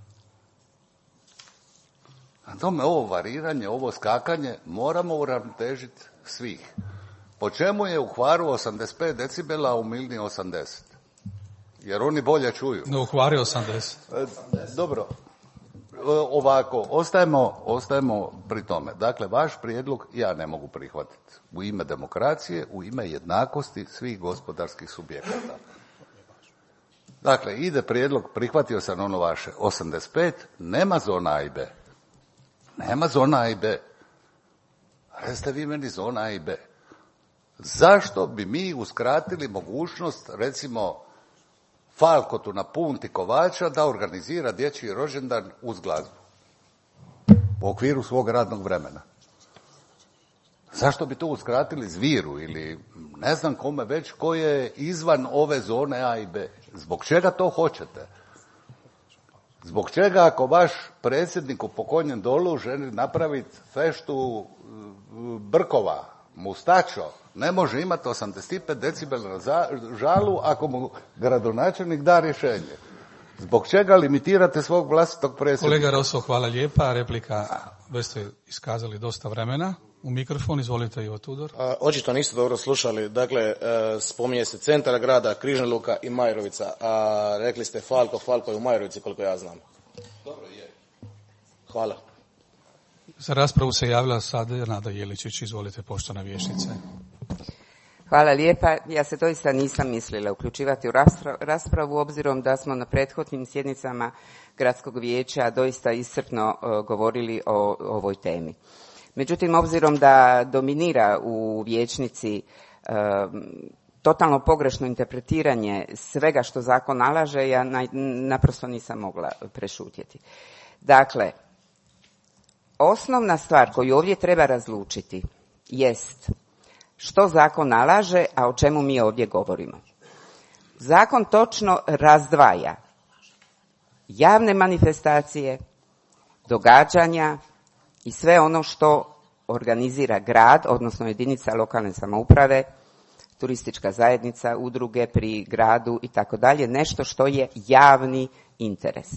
Na tome ovo variranje, ovo skakanje moramo uravnotežiti svih. Po čemu je u Hvaru 85 decibela, a u Milni 80? Jer oni bolje čuju. No, u Hvaru 80. Dobro. Ovako, ostajemo pri tome. Dakle, vaš prijedlog ja ne mogu prihvatiti. U ime demokracije, u ime jednakosti svih gospodarskih subjekata. Dakle, ide prijedlog, prihvatio sam ono vaše, 85, nema zona A i B. Nema zona A i B. Recite vi meni zona A i B. Zašto bi mi uskratili mogućnost, recimo, Falkotu na Punti Kovača da organizira dječji rođendan uz glazbu u okviru svog radnog vremena? Zašto bi to uskratili Zviru ili ne znam kome već ko je izvan ove zone A i B? Zbog čega to hoćete? Zbog čega ako vaš predsjednik u Pokonjem Dolu želi napraviti feštu Brkova, Mustačo, ne može imati 85 decibela na žalu ako mu gradonačelnik da rješenje? Zbog čega limitirate svog vlastitog predsjednika? Kolega Roso, hvala lijepa. Replika, već ste iskazali dosta vremena. U mikrofon, izvolite, Ivo Tudor. Očito niste dobro slušali. Dakle, spominje se centar grada, Križna Luka i Majrovica. A rekli ste Falko je u Majrovici, koliko ja znam. Dobro, je. Hvala. Za raspravu se javila sad Nada Jeličić. Izvolite, poštovana vijećnice. Hvala lijepa. Ja se doista nisam mislila uključivati u raspravu, obzirom da smo na prethodnim sjednicama Gradskog vijeća doista iscrpno govorili o ovoj temi. Međutim, obzirom da dominira u vijećnici totalno pogrešno interpretiranje svega što zakon nalaže, ja naprosto nisam mogla prešutjeti. Dakle, osnovna stvar koju ovdje treba razlučiti jest što zakon nalaže, a o čemu mi ovdje govorimo. Zakon točno razdvaja javne manifestacije, događanja i sve ono što organizira grad, odnosno jedinica lokalne samouprave, turistička zajednica, udruge pri gradu i tako dalje, nešto što je javni interes.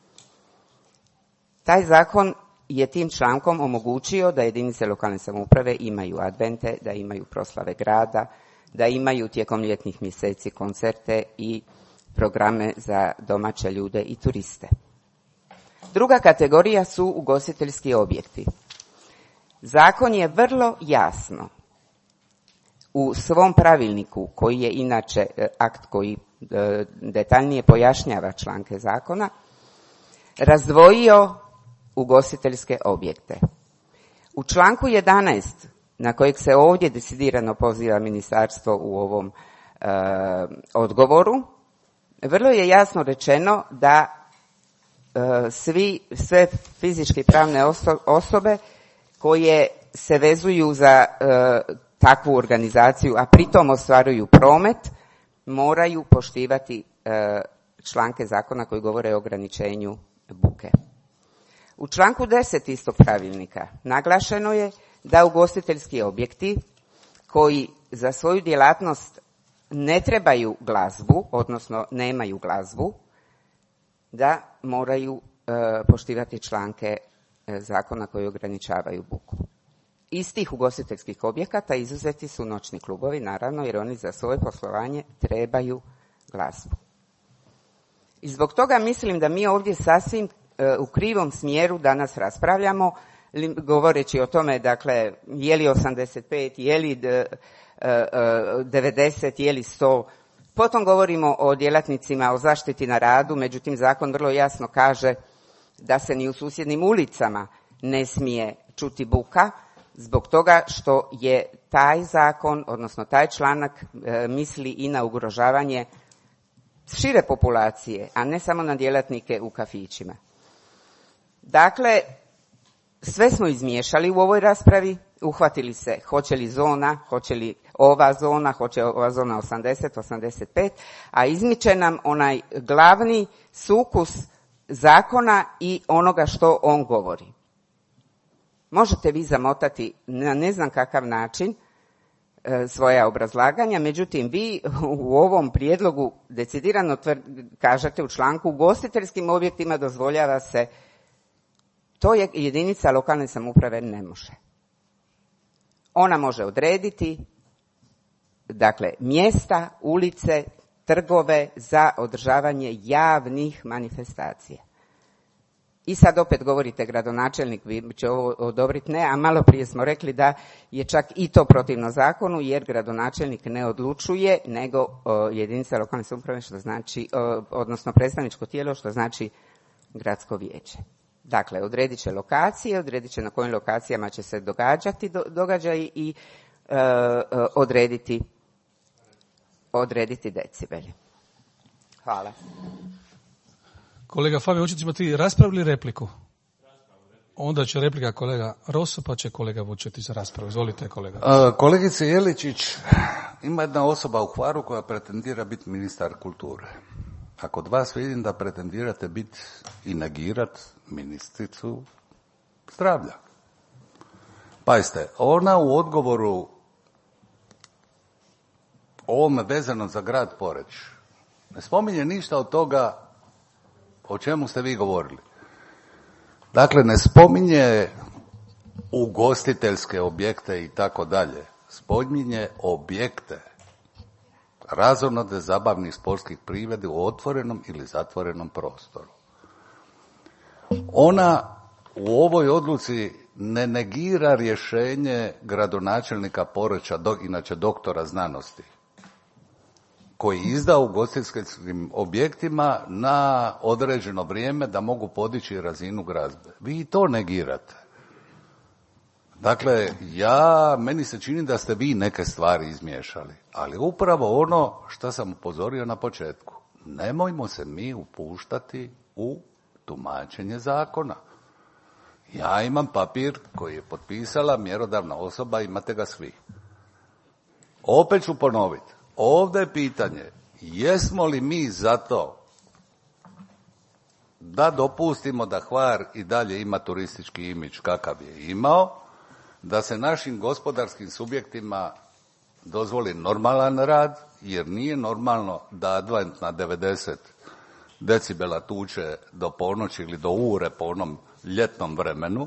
Taj zakon je tim člankom omogućio da jedinice lokalne samouprave imaju advente, da imaju proslave grada, da imaju tijekom ljetnih mjeseci koncerte i programe za domaće ljude i turiste. Druga kategorija su ugostiteljski objekti. Zakon je vrlo jasno u svom pravilniku, koji je inače akt koji detaljnije pojašnjava članke zakona, razdvojio ugostiteljske objekte. U članku 11, na kojeg se ovdje decidirano poziva ministarstvo u ovom odgovoru, vrlo je jasno rečeno da sve fizičke i pravne osobe koje se vezuju za takvu organizaciju, a pritom ostvaruju promet, moraju poštivati članke zakona koji govore o ograničenju buke. U članku 10 istog pravilnika naglašeno je da ugostiteljski objekti koji za svoju djelatnost ne trebaju glazbu, odnosno nemaju glazbu, da moraju poštivati članke zakona koji ograničavaju buku. Iz tih ugostiteljskih objekata izuzeti su noćni klubovi, naravno, jer oni za svoje poslovanje trebaju glazbu. I zbog toga mislim da mi ovdje sasvim u krivom smjeru danas raspravljamo, govoreći o tome, dakle, je li 85, je li 90, je li 100. Potom govorimo o djelatnicima, o zaštiti na radu, međutim zakon vrlo jasno kaže da se ni u susjednim ulicama ne smije čuti buka, zbog toga što je taj zakon, odnosno taj članak misli i na ugrožavanje šire populacije, a ne samo na djelatnike u kafićima. Dakle, sve smo izmiješali u ovoj raspravi, uhvatili se hoće li zona, hoće li ova zona, hoće ova zona 80, 85, a izmiče nam onaj glavni sukus zakona i onoga što on govori. Možete vi zamotati na ne znam kakav način svoja obrazlaganja, međutim vi u ovom prijedlogu decidirano kažete u članku ugostiteljskim objektima dozvoljava se, to je jedinica lokalne samouprave ne može. Ona može odrediti, dakle, mjesta, ulice, trgove za održavanje javnih manifestacija. I sad opet govorite gradonačelnik će ovo odobriti, ne, a malo prije smo rekli da je čak i to protivno zakonu, jer gradonačelnik ne odlučuje, nego jedinica lokalne samouprave, što znači, odnosno predstavničko tijelo, što znači gradsko vijeće. Dakle, odredit će lokacije, odredit će na kojim lokacijama će se događati događaji i odrediti decibeli. Hvala. Kolega Fabio, hoćete ti raspravu ili repliku? Onda će replika kolega Rosso, pa će kolega Vučetić za raspravu. Izvolite, kolega. Kolegice Jeličić, ima jedna osoba u Hvaru koja pretendira biti ministar kulture. A kod vas vidim da pretendirate biti i negirat ministricu zdravlja. Pazite, ona u odgovoru ovome vezano za grad Poreč ne spominje ništa od toga o čemu ste vi govorili. Dakle, ne spominje ugostiteljske objekte i tako dalje. Spominje objekte razonode zabavnih sportskih priredbi u otvorenom ili zatvorenom prostoru. Ona u ovoj odluci ne negira rješenje gradonačelnika Poreča, inače doktora znanosti, koji izda ugostiteljskim objektima na određeno vrijeme da mogu podići razinu glazbe. Vi to negirate. Dakle, meni se čini da ste vi neke stvari izmiješali, ali upravo ono što sam upozorio na početku. Nemojmo se mi upuštati u tumačenje zakona. Ja imam papir koji je potpisala mjerodavna osoba, imate ga svi. Opet ću ponoviti. Ovdje je pitanje, jesmo li mi za to da dopustimo da Hvar i dalje ima turistički imidž kakav je imao, da se našim gospodarskim subjektima dozvoli normalan rad, jer nije normalno da Advent na 90 decibela tuče do ponoći ili do ure po onom ljetnom vremenu,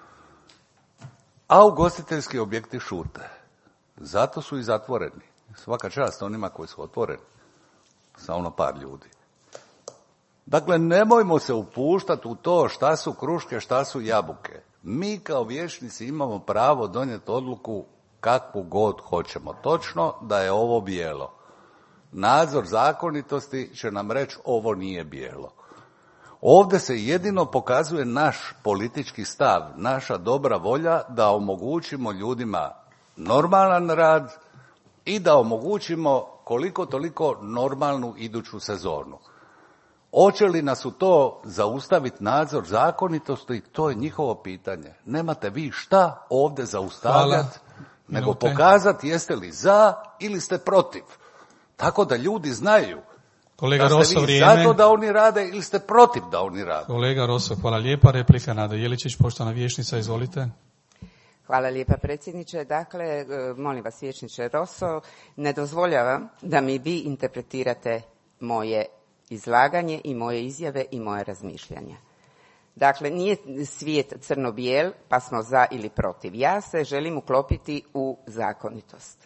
a ugostiteljski objekti šute. Zato su i zatvoreni. Svaka čast onima koji su otvoreni. Sa ono par ljudi. Dakle, nemojmo se upuštati u to šta su kruške, šta su jabuke. Mi kao vijećnici imamo pravo donijeti odluku kakvu god hoćemo. Točno da je ovo bijelo. Nadzor zakonitosti će nam reći ovo nije bijelo. Ovdje se jedino pokazuje naš politički stav, naša dobra volja da omogućimo ljudima normalan rad i da omogućimo koliko toliko normalnu iduću sezonu. Hoće li nas u to zaustaviti nadzor zakonitosti, to je njihovo pitanje. Nemate vi šta ovdje zaustavljati, nego pokazati jeste li za ili ste protiv. Tako da ljudi znaju Kolega da ste Rosso, vi vrijeme. zato da oni rade ili ste protiv da oni rade. Kolega Rosso, hvala lijepa. Replika Nada Jeličić, poštovana vijećnica, izvolite. Hvala lijepa predsjedniče. Dakle, molim vas vijećniče Rosso, ne dozvoljavam da mi vi interpretirate moje izlaganje i moje izjave i moje razmišljanja. Dakle, nije svijet crno-bijel pa smo za ili protiv. Ja se želim uklopiti u zakonitost.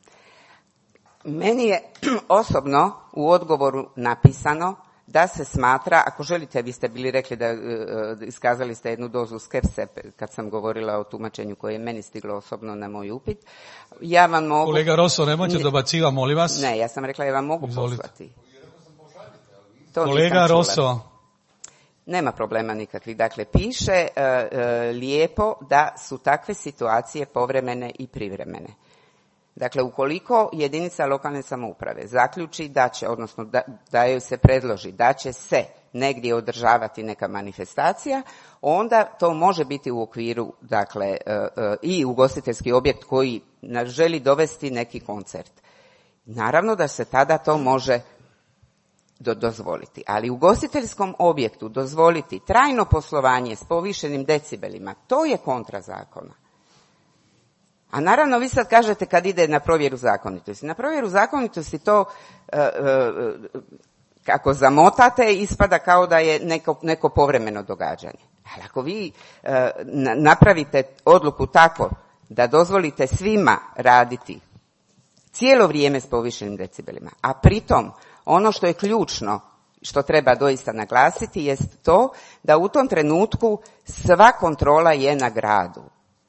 Meni je osobno u odgovoru napisano da se smatra, ako želite, vi ste bili rekli da iskazali ste jednu dozu skepse kad sam govorila o tumačenju koje je meni stiglo osobno na moj upit. Ja vam mogu... Kolega Rosso, nemojte dobaciva, molim vas. Ne, ja sam rekla ja vam mogu poslati. To kolega Rosso. Nema problema nikakvih. Dakle, piše lijepo da su takve situacije povremene i privremene. Dakle, ukoliko jedinica lokalne samouprave zaključi da će, odnosno da joj se predloži da će se negdje održavati neka manifestacija, onda to može biti u okviru, dakle, i ugostiteljski objekt koji želi dovesti neki koncert. Naravno da se tada to može dozvoliti. Ali ugostiteljskom objektu dozvoliti trajno poslovanje s povišenim decibelima, to je kontra zakona. A naravno vi sad kažete kad ide na provjeru zakonitosti. Na provjeru zakonitosti to kako zamotate ispada kao da je neko povremeno događanje. Ali ako vi napravite odluku tako da dozvolite svima raditi cijelo vrijeme s povišenim decibelima, a pritom ono što je ključno, što treba doista naglasiti, jest to da u tom trenutku sva kontrola je na gradu.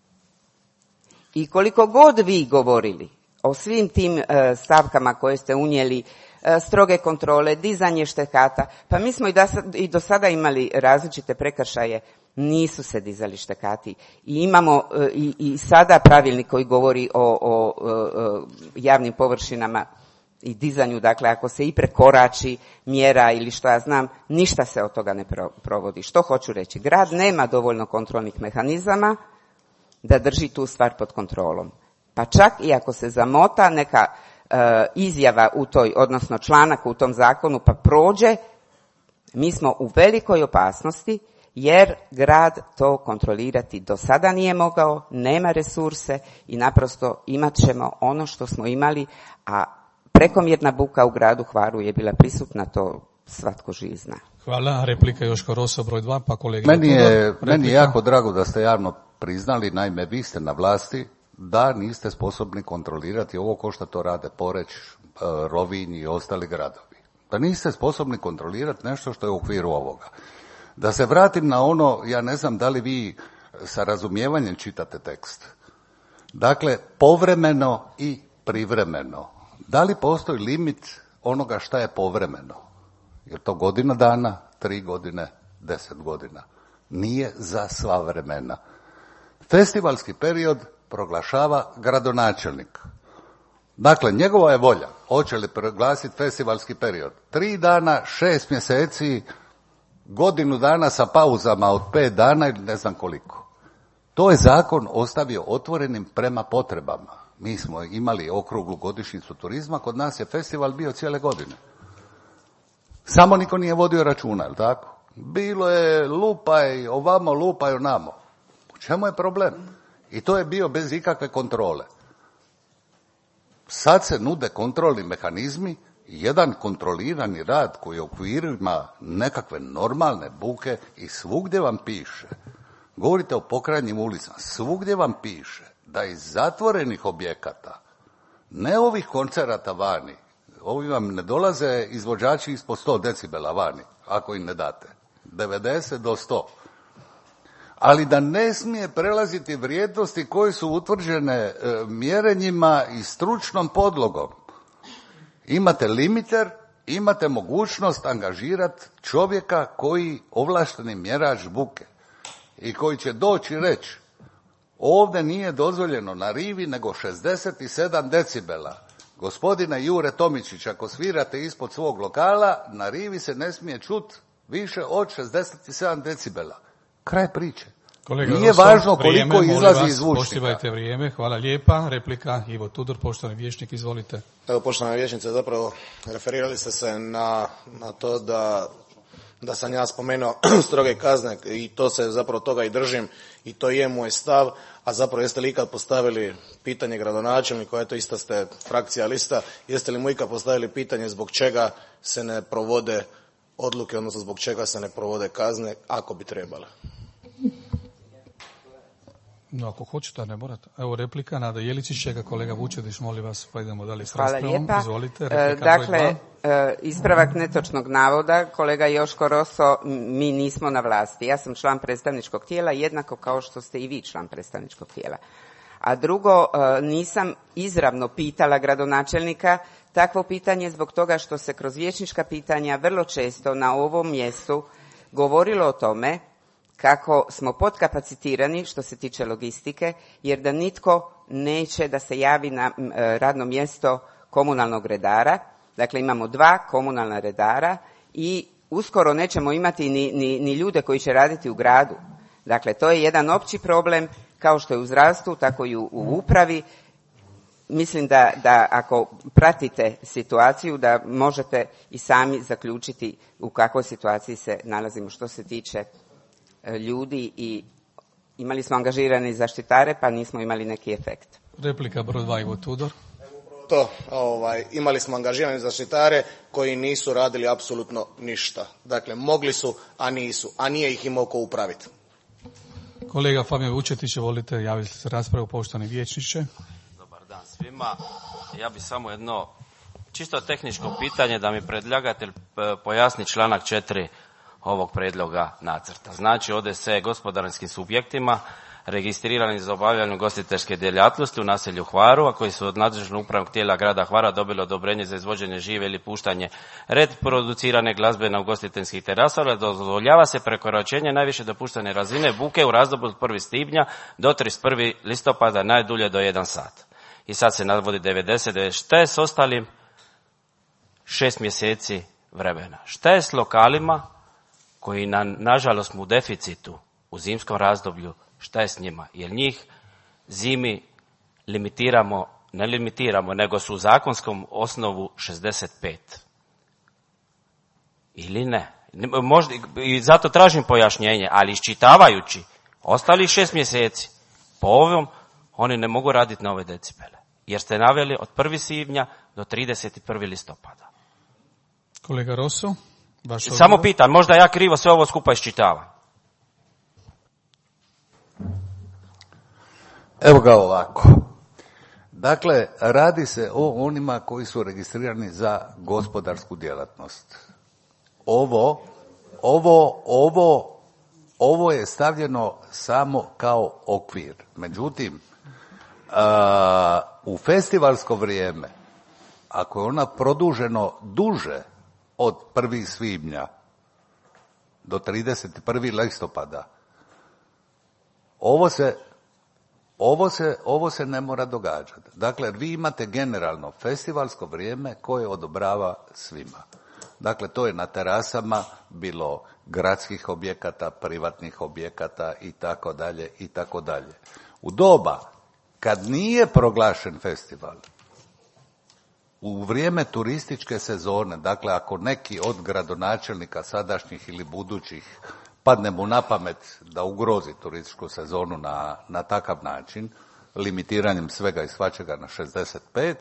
I koliko god vi govorili o svim tim stavkama koje ste unijeli, stroge kontrole, dizanje štekata, pa mi smo i do sada imali različite prekršaje, nisu se dizali štekati. I imamo i sada pravilnik koji govori o javnim površinama i dizanju, dakle ako se i prekorači mjera ili što ja znam, ništa se od toga ne provodi. Što hoću reći? Grad nema dovoljno kontrolnih mehanizama da drži tu stvar pod kontrolom. Pa čak i ako se zamota neka izjava u toj, odnosno članak u tom zakonu pa prođe, mi smo u velikoj opasnosti jer grad to kontrolirati do sada nije mogao, nema resurse i naprosto imat ćemo ono što smo imali, a prekomjerna buka u gradu Hvaru je bila prisutna, to svatko živ zna. Hvala. Replika Joško Rosso, broj 2, pa kolega. Meni je jako drago da ste javno priznali, naime vi ste na vlasti, da niste sposobni kontrolirati ovo ko što to rade Poreč, Rovinj i ostali gradovi. Da niste sposobni kontrolirati nešto što je u okviru ovoga. Da se vratim na ono, ja ne znam da li vi sa razumijevanjem čitate tekst. Dakle, povremeno i privremeno. Da li postoji limit onoga šta je povremeno? Je to godina dana, 3 godine, 10 godina? Nije za sva vremena. Festivalski period proglašava gradonačelnik. Dakle, njegova je volja. Hoće li proglasiti festivalski period? 3 dana, 6 mjeseci, godinu dana sa pauzama od 5 dana ili ne znam koliko. To je zakon ostavio otvorenim prema potrebama. Mi smo imali okruglu godišnjicu turizma, kod nas je festival bio cijele godine. Samo niko nije vodio računa, je li tako? Bilo je lupaj ovamo, lupaj onamo. U čemu je problem? I to je bio bez ikakve kontrole. Sad se nude kontrolni mehanizmi, jedan kontrolirani rad koji u okvirima nekakve normalne buke i svugdje vam piše, govorite o pokrajnim ulicama, svugdje vam piše da iz zatvorenih objekata, ne ovih koncerata vani, ovi vam ne dolaze izvođači ispod 100 decibela vani, ako im ne date, 90 do 100. Ali da ne smije prelaziti vrijednosti koje su utvrđene mjerenjima i stručnom podlogom. Imate limiter, imate mogućnost angažirati čovjeka koji ovlašteni mjerač buke i koji će doći reći ovdje nije dozvoljeno na rivi nego 67 decibela. Gospodine Jure Tomičić, ako svirate ispod svog lokala, na rivi se ne smije čuti više od 67 decibela. Kraj priče. Kolega Nije Rosso, važno koliko vrijeme, izlazi iz zvučnika. Poštivajte vrijeme, hvala lijepa. Replika Ivo Tudor, poštovani vijećnik, izvolite. Evo, poštovana vijećnice, zapravo referirali ste se na to da sam ja spomenuo stroge kazne i to se zapravo toga i držim i to je moj stav, a zapravo jeste li ikad postavili pitanje gradonačelniku, eto ista ste frakcija lista, jeste li mu ikad postavili pitanje zbog čega se ne provode odluke, odnosno zbog čega se ne provode kazne ako bi trebale? No, ako hoćete, ne morate. Evo replika, Nada Jeličić, čega kolega Vučedić, molim vas, pa idemo dalje s raspravom. Izvolite, replika dakle, ispravak netočnog navoda, kolega Joško Rosso, mi nismo na vlasti. Ja sam član predstavničkog tijela, jednako kao što ste i vi član predstavničkog tijela. A drugo, nisam izravno pitala gradonačelnika takvo pitanje zbog toga što se kroz vijećnička pitanja vrlo često na ovom mjestu govorilo o tome kako smo podkapacitirani što se tiče logistike, jer da nitko neće da se javi na radno mjesto komunalnog redara. Dakle, imamo 2 komunalna redara i uskoro nećemo imati ni ljude koji će raditi u gradu. Dakle, to je jedan opći problem, kao što je u zdravstvu, tako i u upravi. Mislim da ako pratite situaciju, da možete i sami zaključiti u kakvoj situaciji se nalazimo što se tiče ljudi i imali smo angažirane zaštitare pa nismo imali neki efekt. Replika broj 2, Ivo Tudor. Imali smo angažirane zaštitare koji nisu radili apsolutno ništa. Dakle, mogli su, a nisu, a nije ih imao ko upraviti. Kolega Fabijan Vučetić, volite javiti se raspravu, poštovani vijećniče. Dobar dan svima. Ja bi samo jedno čisto tehničko pitanje da mi predlagatelj pojasni članak 4 ovog prijedloga nacrta. Znači, ovdje se gospodarskim subjektima registrirani za obavljanje ugostiteljske djelatnosti u naselju Hvaru, a koji su od nadležnog upravnog tijela grada Hvara dobili odobrenje za izvođenje žive ili puštanje reproducirane glazbe na ugostiteljskih terasama, dozvoljava se prekoračenje najviše dopuštene razine buke u razdoblju od 1. svibnja do 31. listopada, najdulje do 1 sat. I sad se navodi 90. Šta je s ostalim 6 mjeseci vremena? Šta je s lokalima koji nažalost smo u deficitu u zimskom razdoblju, šta je s njima? Jer njih zimi ne limitiramo, nego su u zakonskom osnovu 65. Ili ne? Možda, i zato tražim pojašnjenje, ali iščitavajući ostalih 6 mjeseci, po ovom oni ne mogu raditi na ove decibele. Jer ste naveli od 1. svibnja do 31. listopada. Kolega Rosso? Samo pitam, možda ja krivo sve ovo skupa iščitavam. Evo ga ovako. Dakle, radi se o onima koji su registrirani za gospodarsku djelatnost. Ovo je stavljeno samo kao okvir. Međutim, u festivalsko vrijeme, ako je ona produženo duže od 1. svibnja do 31. listopada, ovo se Ovo se ne mora događati. Dakle, vi imate generalno festivalsko vrijeme koje odobrava svima. Dakle, to je na terasama bilo gradskih objekata, privatnih objekata i tako dalje i tako dalje. U doba kad nije proglašen festival, u vrijeme turističke sezone, dakle ako neki od gradonačelnika sadašnjih ili budućih padne mu na pamet da ugrozi turističku sezonu na takav način, limitiranjem svega i svačega na 65,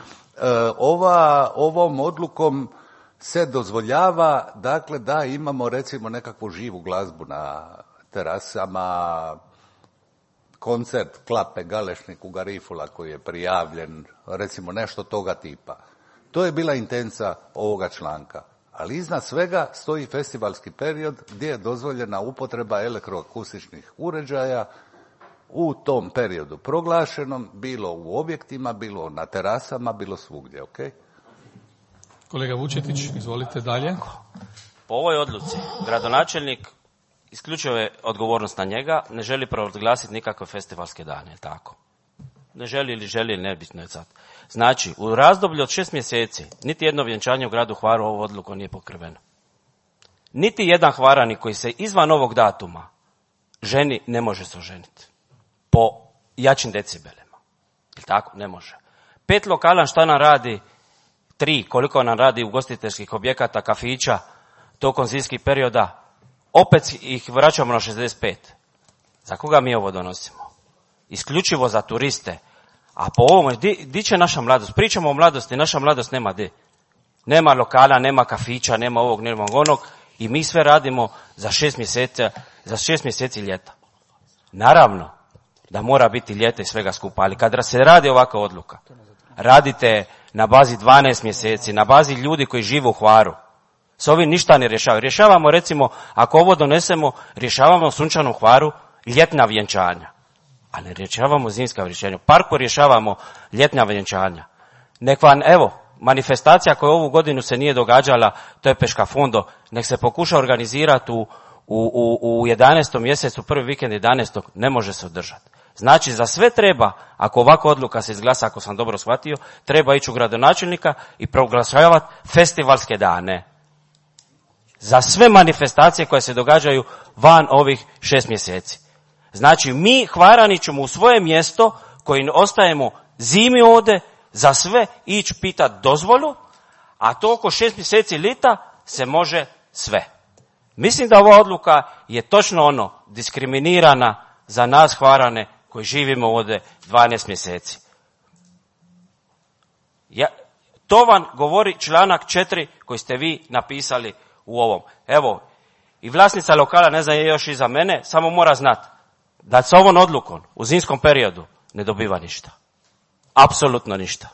ovom odlukom se dozvoljava, dakle, da imamo recimo nekakvu živu glazbu na terasama, koncert Klape Galešnik u Garifula koji je prijavljen, recimo nešto toga tipa. To je bila intenca ovoga članka. Ali iznad svega stoji festivalski period gdje je dozvoljena upotreba elektroakustičnih uređaja u tom periodu proglašenom, bilo u objektima, bilo na terasama, bilo svugdje, ok? Kolega Vučetić, izvolite dalje. Po ovoj odluci, gradonačelnik, isključivo je odgovornost na njega, ne želi proglasiti nikakve festivalske dane, tako? Ne želi ili želi, nebitno je sad. Znači, u razdoblju od 6 mjeseci, niti jedno vjenčanje u gradu Hvaru ovo odluku nije pokriveno. Niti jedan hvaranik koji se izvan ovog datuma ženi ne može se oženiti. Po jačim decibelima. Ili tako? Ne može. 5 lokala šta nam radi, 3, koliko nam radi ugostiteljskih objekata, kafića, tokom zimskih perioda, opet ih vraćamo na 65. Za koga mi ovo donosimo? Isključivo za turiste. A po ovome, di će naša mladost? Pričamo o mladosti, naša mladost nema di. Nema lokala, nema kafića, nema ovog, nema onog i mi sve radimo za 6 mjeseci ljeta. Naravno da mora biti ljeta i svega skupa, ali kad se radi ovakva odluka, radite na bazi 12 mjeseci, na bazi ljudi koji žive u Hvaru. S ovim ništa ne rješavamo. Rješavamo, recimo, ako ovo donesemo, rješavamo u Sunčanom Hvaru ljetna vjenčanja. A ne rješavamo zimska rješenja. Parku rješavamo ljetna vjenčanja. Nek vam, evo, manifestacija koja ovu godinu se nije događala, to je Peška Fondo, nek se pokuša organizirati u 11. mjesecu, prvi vikend 11. ne može se održati. Znači, za sve treba, ako ovakva odluka se izglasa, ako sam dobro shvatio, treba ići u gradonačelnika i proglašavati festivalske dane. Za sve manifestacije koje se događaju van ovih 6 mjeseci. Znači, mi Hvarani ćemo u svoje mjesto, koji ostajemo zimi ovdje, za sve ići pitati dozvolu, a to oko 6 mjeseci lita se može sve. Mislim da ova odluka je točno diskriminirana za nas Hvarane koji živimo ovdje 12 mjeseci. To vam govori članak 4 koji ste vi napisali u ovom. Evo, i vlasnica lokala, ne znam je još iza mene, samo mora znati da sa ovom odlukom u zimskom periodu ne dobiva ništa. Apsolutno ništa.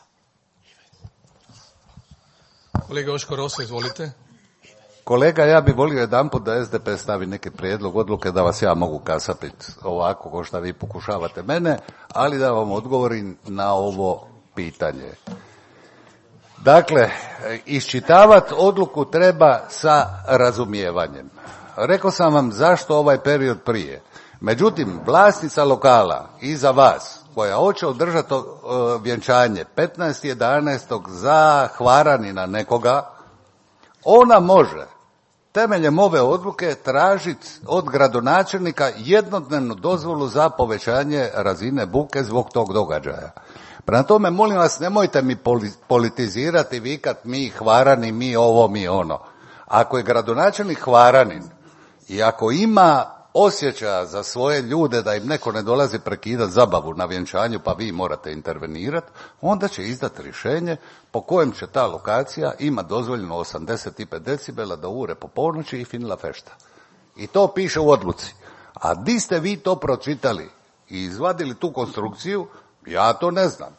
Kolega Oško Rosa, izvolite. Kolega, ja bih volio jedanput da SDP stavi neki prijedlog odluke da vas ja mogu kasapiti ovako kao što vi pokušavate mene, ali da vam odgovorim na ovo pitanje. Dakle, iščitavati odluku treba sa razumijevanjem. Rekao sam vam zašto ovaj period prije. Međutim, vlasnica lokala iza vas, koja hoće održati vjenčanje 15.11. za Hvaranina nekoga, ona može temeljem ove odluke tražiti od gradonačelnika jednodnevnu dozvolu za povećanje razine buke zbog tog događaja. Prema tome, molim vas, nemojte mi politizirati, vikat mi Hvarani, mi ovo, mi ono. Ako je gradonačelnik Hvaranin i ako ima osjećaja za svoje ljude da im neko ne dolazi prekidati zabavu na vjenčanju pa vi morate intervenirati, onda će izdati rješenje po kojem će ta lokacija ima dozvoljeno 85 decibela da ure po ponoći i finila fešta. I to piše u odluci. A di ste vi to pročitali i izvadili tu konstrukciju, ja to ne znam.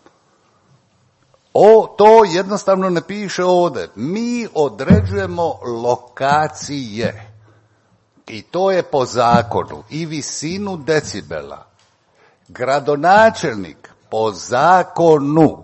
To jednostavno ne piše ovdje. Mi određujemo lokacije. I to je po zakonu i visinu decibela. Gradonačelnik po zakonu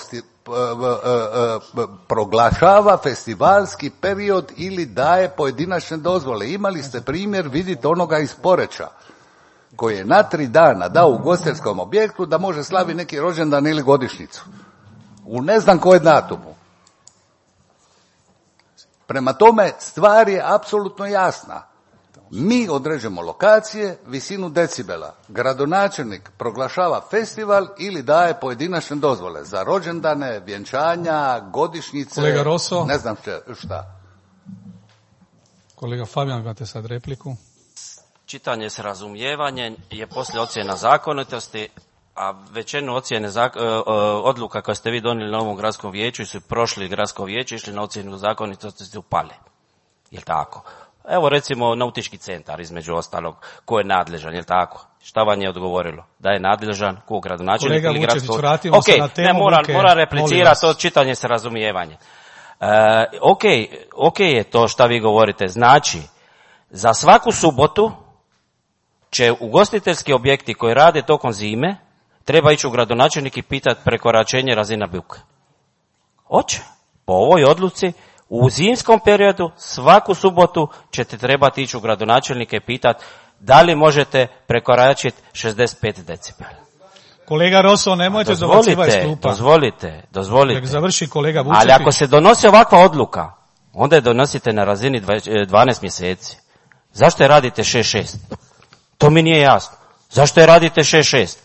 proglašava festivalski period ili daje pojedinačne dozvole. Imali ste primjer, vidite, onoga iz Poreča. koji je na 3 dana dao u ugostiteljskom objektu da može slavi neki rođendan ili godišnjicu. U ne znam kojem datumu. Prema tome, stvar je apsolutno jasna. Mi određujemo lokacije, visinu decibela. Gradonačelnik proglašava festival ili daje pojedinačne dozvole za rođendane, vjenčanja, godišnjice, kolega Rosso. Ne znam šta. Kolega Fabijan, imate sad repliku. Čitanje s razumijevanjem je poslije ocjena zakonitosti, a većinu ocjene odluka koje ste vi donijeli na ovom gradskom vijeću i su prošli gradsko vijeće, išli na ocjenu zakonitosti, su upale. Jel tako? Evo recimo nautički centar između ostalog, ko je nadležan, jel tako? Šta vam je odgovorilo? Da je nadležan, ko gradonačelnik ili gradsko... Kolega Vučetić, vratimo se na temu buke. Mora replicirati to čitanje sa razumijevanjem. Ok je to šta vi govorite. Znači, za svaku subotu će ugostiteljski objekti koji rade tokom zime treba ići u gradonačelnik i pitati prekoračenje razina buke. Hoće. Po ovoj odluci u zimskom periodu svaku subotu ćete trebati ići u gradonačelnike i pitati da li možete prekoračiti 65 decibela. Kolega Rosso, nemojte dobacivati iz klupa. Dozvolite. Nek završi kolega Vučetić. Ali ako se donosi ovakva odluka, onda je donosite na razini 12 mjeseci. Zašto je radite 6-6? To mi nije jasno. Zašto je radite 6-6?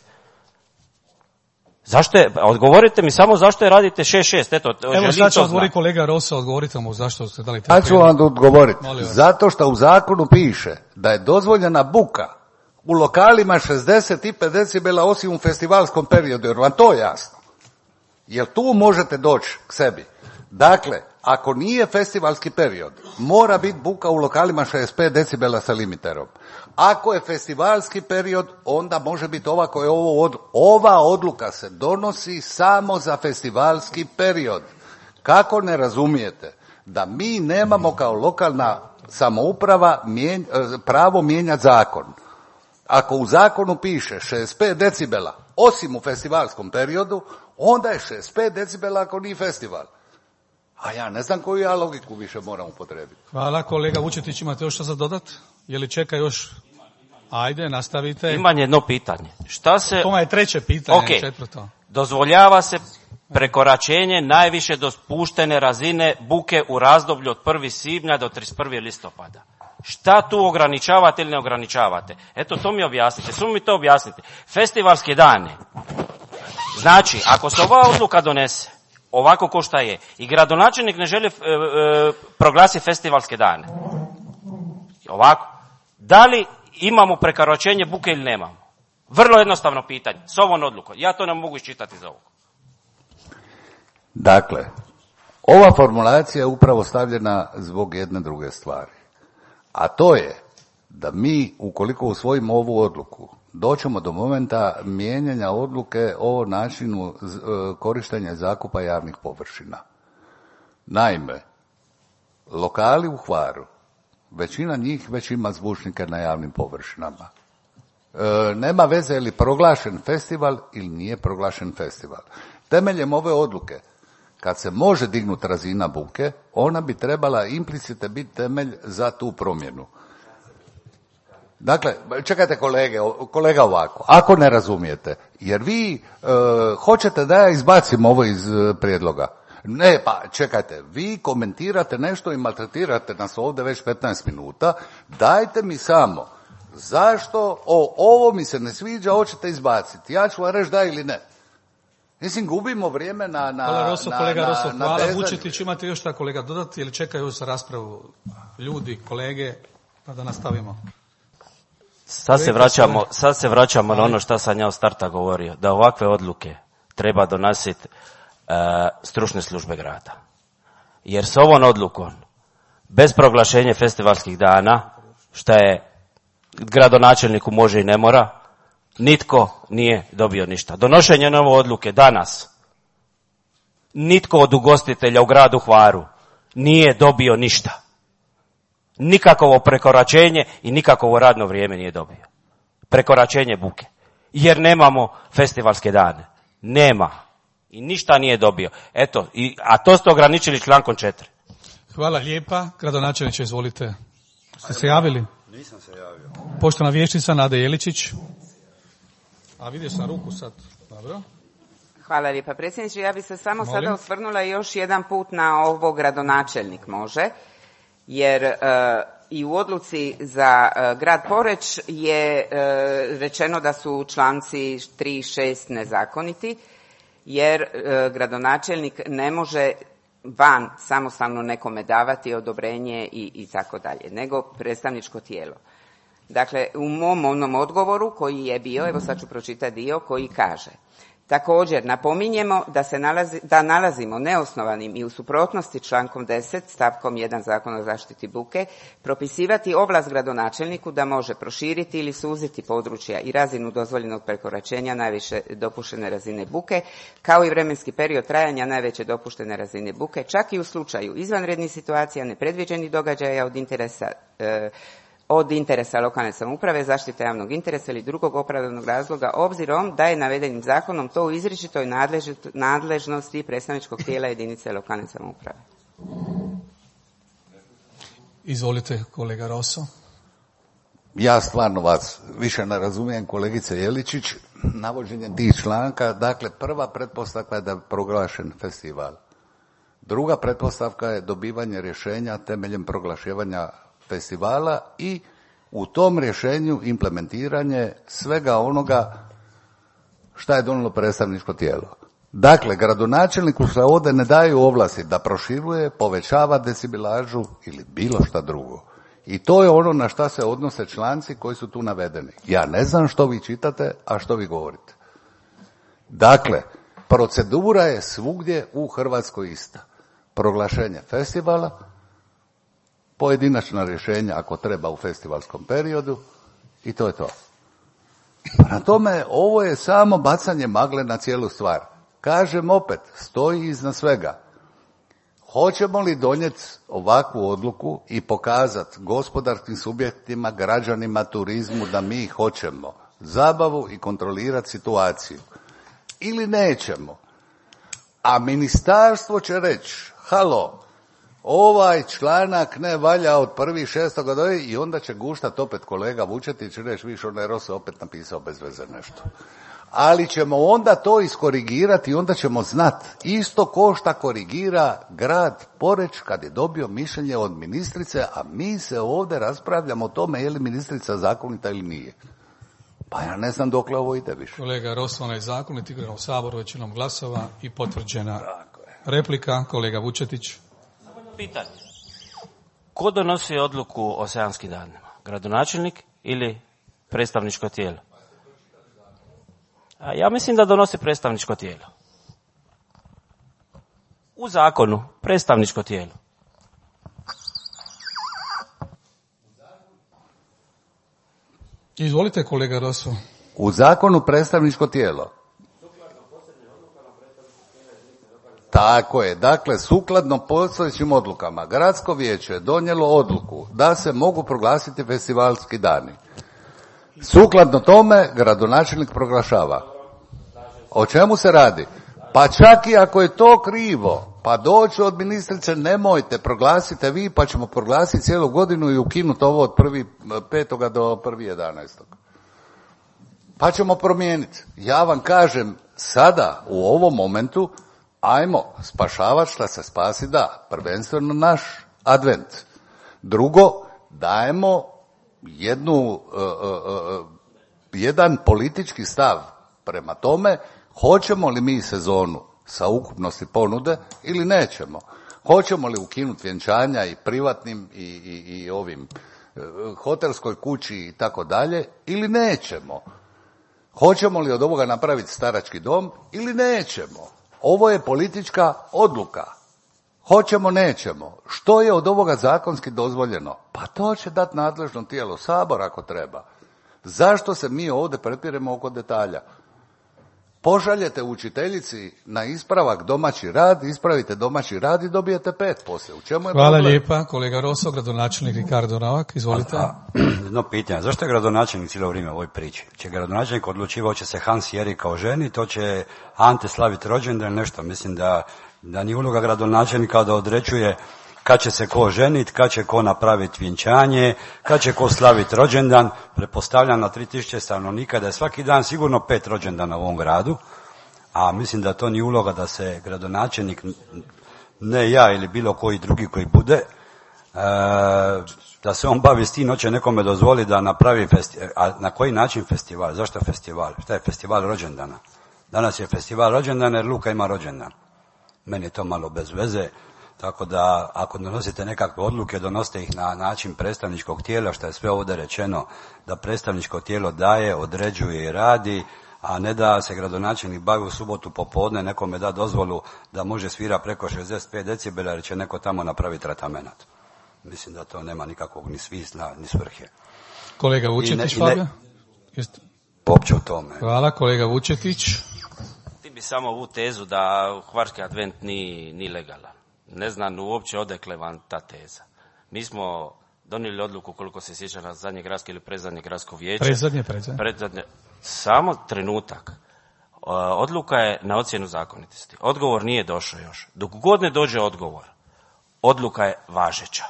Odgovorite mi samo zašto je radite 6-6. Evo sad će odgovori kolega Rosso, odgovorite mu zašto ste dali te. Ja ću vam odgovoriti. Zato što u zakonu piše da je dozvoljena buka u lokalima 65 decibela osim u festivalskom periodu, jer vam to jasno. Jer tu možete doći k sebi. Dakle, ako nije festivalski period, mora biti buka u lokalima 65 decibela sa limiterom. Ako je festivalski period, onda može biti ovako je ova odluka se donosi samo za festivalski period. Kako ne razumijete da mi nemamo kao lokalna samouprava pravo mijenjati zakon? Ako u zakonu piše 65 decibela osim u festivalskom periodu, onda je 65 decibela ako nije festival. A ja ne znam koju ja logiku više moram upotrebiti. Hvala. Kolega Vučetić, imate još što za dodat? Je li čeka još? Ajde, nastavite. Imam jedno pitanje. To je treće pitanje, okay. Četvrto. Dozvoljava se prekoračenje najviše dopuštene razine buke u razdoblju od 1. svibnja do 31. listopada. Šta tu ograničavate ili ne ograničavate? Eto, to mi objasnite. Samo mi to objasnite. Festivalske dane. Znači, ako se ova odluka donese, ovako ko šta je, i gradonačelnik ne želi proglasiti festivalske dane. Ovako. Da li imamo prekoračenje buke ili nemamo? Vrlo jednostavno pitanje. S ovom odlukom. Ja to ne mogu iščitati iz ovog. Dakle, ova formulacija je upravo stavljena zbog jedne druge stvari. A to je da mi, ukoliko usvojimo ovu odluku, doćemo do momenta mijenjanja odluke o načinu korištenja zakupa javnih površina. Naime, lokali u Hvaru, većina njih već ima zvučnike na javnim površinama. Nema veze je li proglašen festival ili nije proglašen festival. Temeljem ove odluke, kad se može dignuti razina buke, ona bi trebala implicite biti temelj za tu promjenu. Dakle, čekajte kolega ovako, ako ne razumijete, jer vi hoćete da ja izbacim ovo iz prijedloga. Ne, pa čekajte, vi komentirate nešto i maltretirate nas ovdje već 15 minuta, dajte mi samo, zašto ovo mi se ne sviđa, hoćete izbaciti, ja ću vam reći da ili ne. Mislim, gubimo vrijeme na kolega Rosso, hvala. Vučetić, imate još šta kolega dodati ili čekaju još raspravu ljudi, kolege, pa da nastavimo? Sad se vraćamo na ono što sam ja od starta govorio, da ovakve odluke treba donositi stručne službe grada. Jer s ovom odlukom, bez proglašenja festivalskih dana, šta je gradonačelniku može i ne mora, nitko nije dobio ništa. Donošenje nove odluke danas, nitko od ugostitelja u gradu Hvaru nije dobio ništa. Nikakovo prekoračenje i nikakovo radno vrijeme nije dobio. Prekoračenje buke. Jer nemamo festivalske dane. Nema. I ništa nije dobio. Eto, a to ste ograničili člankom 4. Hvala lijepa. Gradonačelniče, izvolite. Ste se javili? Nisam se javio. Poštovana vijećnica Nada Jeličić. A vidio sam ruku sad. Dobro. Hvala lijepa predsjedniče. Ja bih se samo sada osvrnula još jedan put na ovo gradonačelnik može, jer i u odluci za grad Poreč je rečeno da su članci 3 i 6 nezakoniti, jer gradonačelnik ne može van samostalno nekome davati odobrenje i tako dalje, nego predstavničko tijelo. Dakle, u mom onom odgovoru koji je bio, evo sad ću pročitati dio koji kaže: također napominjemo da nalazimo neosnovanim i u suprotnosti člankom 10 stavkom 1 Zakona o zaštiti buke propisivati ovlast gradonačelniku da može proširiti ili suziti područja i razinu dozvoljenog prekoračenja najviše dopuštene razine buke, kao i vremenski period trajanja najveće dopuštene razine buke, čak i u slučaju izvanrednih situacija, nepredviđenih događaja od interesa lokalne samouprave, zaštite javnog interesa ili drugog opravdanog razloga, obzirom da je navedenim zakonom to u izričitoj nadležnosti predstavničkog tijela jedinice lokalne samouprave. Izvolite, kolega Rosso. Ja stvarno vas više ne razumijem, kolegice Jeličić, navođenjem tih članka. Dakle, prva pretpostavka je da je proglašen festival. Druga pretpostavka je dobivanje rješenja temeljem proglašivanja festivala i u tom rješenju implementiranje svega onoga šta je donijelo predstavničko tijelo. Dakle, gradonačelniku se ovdje ne daju ovlasti da proširuje, povećava decibilažu ili bilo šta drugo. I to je ono na šta se odnose članci koji su tu navedeni. Ja ne znam što vi čitate, a što vi govorite. Dakle, procedura je svugdje u Hrvatskoj ista. Proglašenje festivala, pojedinačna rješenja ako treba u festivalskom periodu i to je to. Na tome ovo je samo bacanje magle na cijelu stvar. Kažem opet, stoji iznad svega. Hoćemo li donijeti ovakvu odluku i pokazati gospodarskim subjektima, građanima, turizmu da mi hoćemo zabavu i kontrolirati situaciju ili nećemo? A ministarstvo će reći, halo, ovaj članak ne valja od 1.6. i onda će guštat opet kolega Vučetić i reći, viš onaj Rosso opet napisao bez veze nešto. Ali ćemo onda to iskorigirati i onda ćemo znati. Isto ko šta korigira grad Poreč kad je dobio mišljenje od ministrice, a mi se ovdje raspravljamo o tome je li ministrica zakonita ili nije. Pa ja ne znam dokle ovo ide više. Kolega Rosso, onaj zakonit igra u Saboru većinom glasova i potvrđena replika. Kolega Vučetić. Pitanje. Ko donosi odluku o sejanskim danima? Gradonačelnik ili predstavničko tijelo? A ja mislim da donosi predstavničko tijelo. U zakonu predstavničko tijelo. Izvolite, kolega Rosso. U zakonu predstavničko tijelo. Tako je. Dakle, sukladno postojećim odlukama, gradsko vijeće je donijelo odluku da se mogu proglasiti festivalski dani. Sukladno tome, gradonačelnik proglašava. O čemu se radi? Pa čak i ako je to krivo, pa doći od ministrice, nemojte, proglasite vi, pa ćemo proglasiti cijelu godinu i ukinuti ovo od 1.5. do 1.11. Pa ćemo promijeniti. Ja vam kažem, sada, u ovom momentu, ajmo spašavati šta se spasi da. Prvenstveno naš advent. Drugo, dajemo jedan politički stav prema tome hoćemo li mi sezonu sa ukupnosti ponude ili nećemo. Hoćemo li ukinuti vjenčanja i privatnim i ovim hotelskoj kući i tako dalje ili nećemo. Hoćemo li od ovoga napraviti starački dom ili nećemo. Ovo je politička odluka. Hoćemo, nećemo. Što je od ovoga zakonski dozvoljeno? Pa to će dati nadležno tijelo, Sabor ako treba. Zašto se mi ovdje prepiremo oko detalja? Pošaljete učiteljici na ispravak domaći rad, ispravite domaći rad i dobijete 5 poslije. U čemu je Hvala problem? lijepa, kolega Rosso, gradonačelnik Ricardo Novak, izvolite. Jedno pitanje, zašto je gradonačelnik cijelo vrijeme u ovoj priči? Će gradonačelnik odlučivao će se Hans Jeri kao ženi, to će Ante slaviti rođendan, nešto. Mislim da nije uloga gradonačelnika da određuje kad će se ko ženit, kad će ko napraviti vjenčanje, kad će ko slaviti rođendan. Pretpostavljam na 3000 stanovnika da je svaki dan sigurno 5 rođendana u ovom gradu, a mislim da to nije uloga da se gradonačelnik, ne ja ili bilo koji drugi koji bude, da se on bavi s tim, hoće nekome dozvoli da napravi festival. A na koji način festival? Zašto festival? Šta je festival rođendana? Danas je festival rođendana jer Luka ima rođendan. Meni je to malo bez veze, tako da ako donosite nekakve odluke, donosite ih na način predstavničkog tijela, što je sve ovdje rečeno, da predstavničko tijelo daje, određuje i radi, a ne da se gradonačelnik bavi u subotu popodne, nekome da dozvolu da može svira preko 65 decibela jer će neko tamo napraviti tratamenat. Mislim da to nema nikakvog ni smisla, ni svrhe. Kolega Vučetić, Fabio? Popće u tome. Hvala, kolega Vučetić. Ti bi samo ovu tezu da hvarski advent nije legalan. Ne znam uopće odakle vam ta teza. Mi smo donijeli odluku, koliko se sjeća, na zadnje gradsko ili predzadnje gradsko vijeće. Predzadnje. Samo trenutak. Odluka je na ocjenu zakonitosti. Odgovor nije došao još. Dok god ne dođe odgovor, odluka je važeća.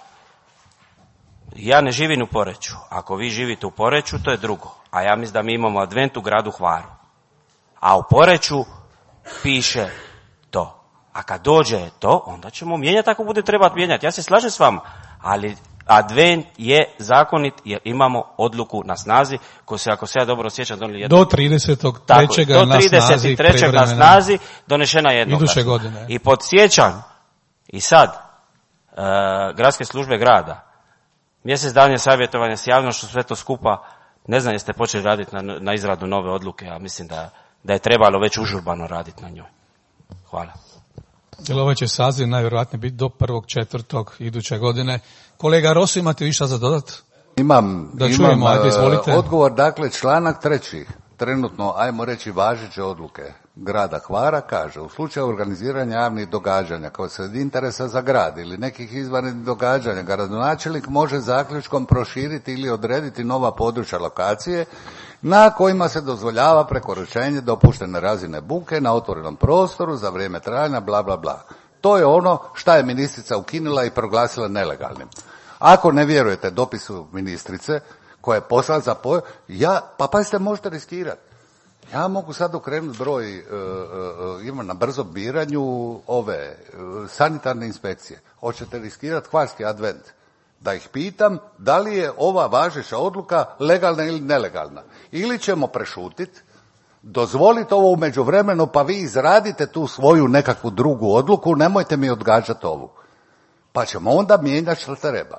Ja ne živim u Poreču. Ako vi živite u Poreču, to je drugo. A ja mislim da mi imamo advent u gradu Hvaru. A u Poreču piše to. A kad dođe to, onda ćemo mijenjati ako bude trebati mijenjati. Ja se slažem s vama, ali advent je zakonit jer imamo odluku na snazi koju se, ako se ja dobro sjećam, donijeli jedno. Do 33. na snazi. Do 33. na snazi donešena jednoglasno. Iduće godine. I podsjećam i sad gradske službe grada, mjesec dana savjetovanja s javnošću, sve to skupa, ne znam jeste počeli raditi na izradu nove odluke, a mislim da je trebalo već užurbano raditi na njoj. Hvala. Jer ovaj će saziv najvjerojatnije biti do 1.4. iduće godine. Kolega Rosu, imate više za dodat? Imam ajde, izvolite. Odgovor, dakle, članak 3. Trenutno, ajmo reći, važeće odluke grada Hvara kaže: u slučaju organiziranja javnih događanja kao sred interesa za grad ili nekih izvanrednih događanja, gradonačelnik može zaključkom proširiti ili odrediti nova područja lokacije na kojima se dozvoljava prekoračenje dopuštene razine buke na otvorenom prostoru za vrijeme trajanja, bla, bla, bla. To je ono šta je ministrica ukinula i proglasila nelegalnim. Ako ne vjerujete dopisu ministrice, koja je poslala za pa pazite, možete riskirati. Ja mogu sad okrenuti broj, ima na brzom biranju ove sanitarne inspekcije. Hoćete riskirati hvarski advent? Da ih pitam da li je ova važeća odluka legalna ili nelegalna. Ili ćemo prešutiti, dozvoliti ovo u međuvremenu, pa vi izradite tu svoju nekakvu drugu odluku, nemojte mi odgađati ovu. Pa ćemo onda mijenjati što treba.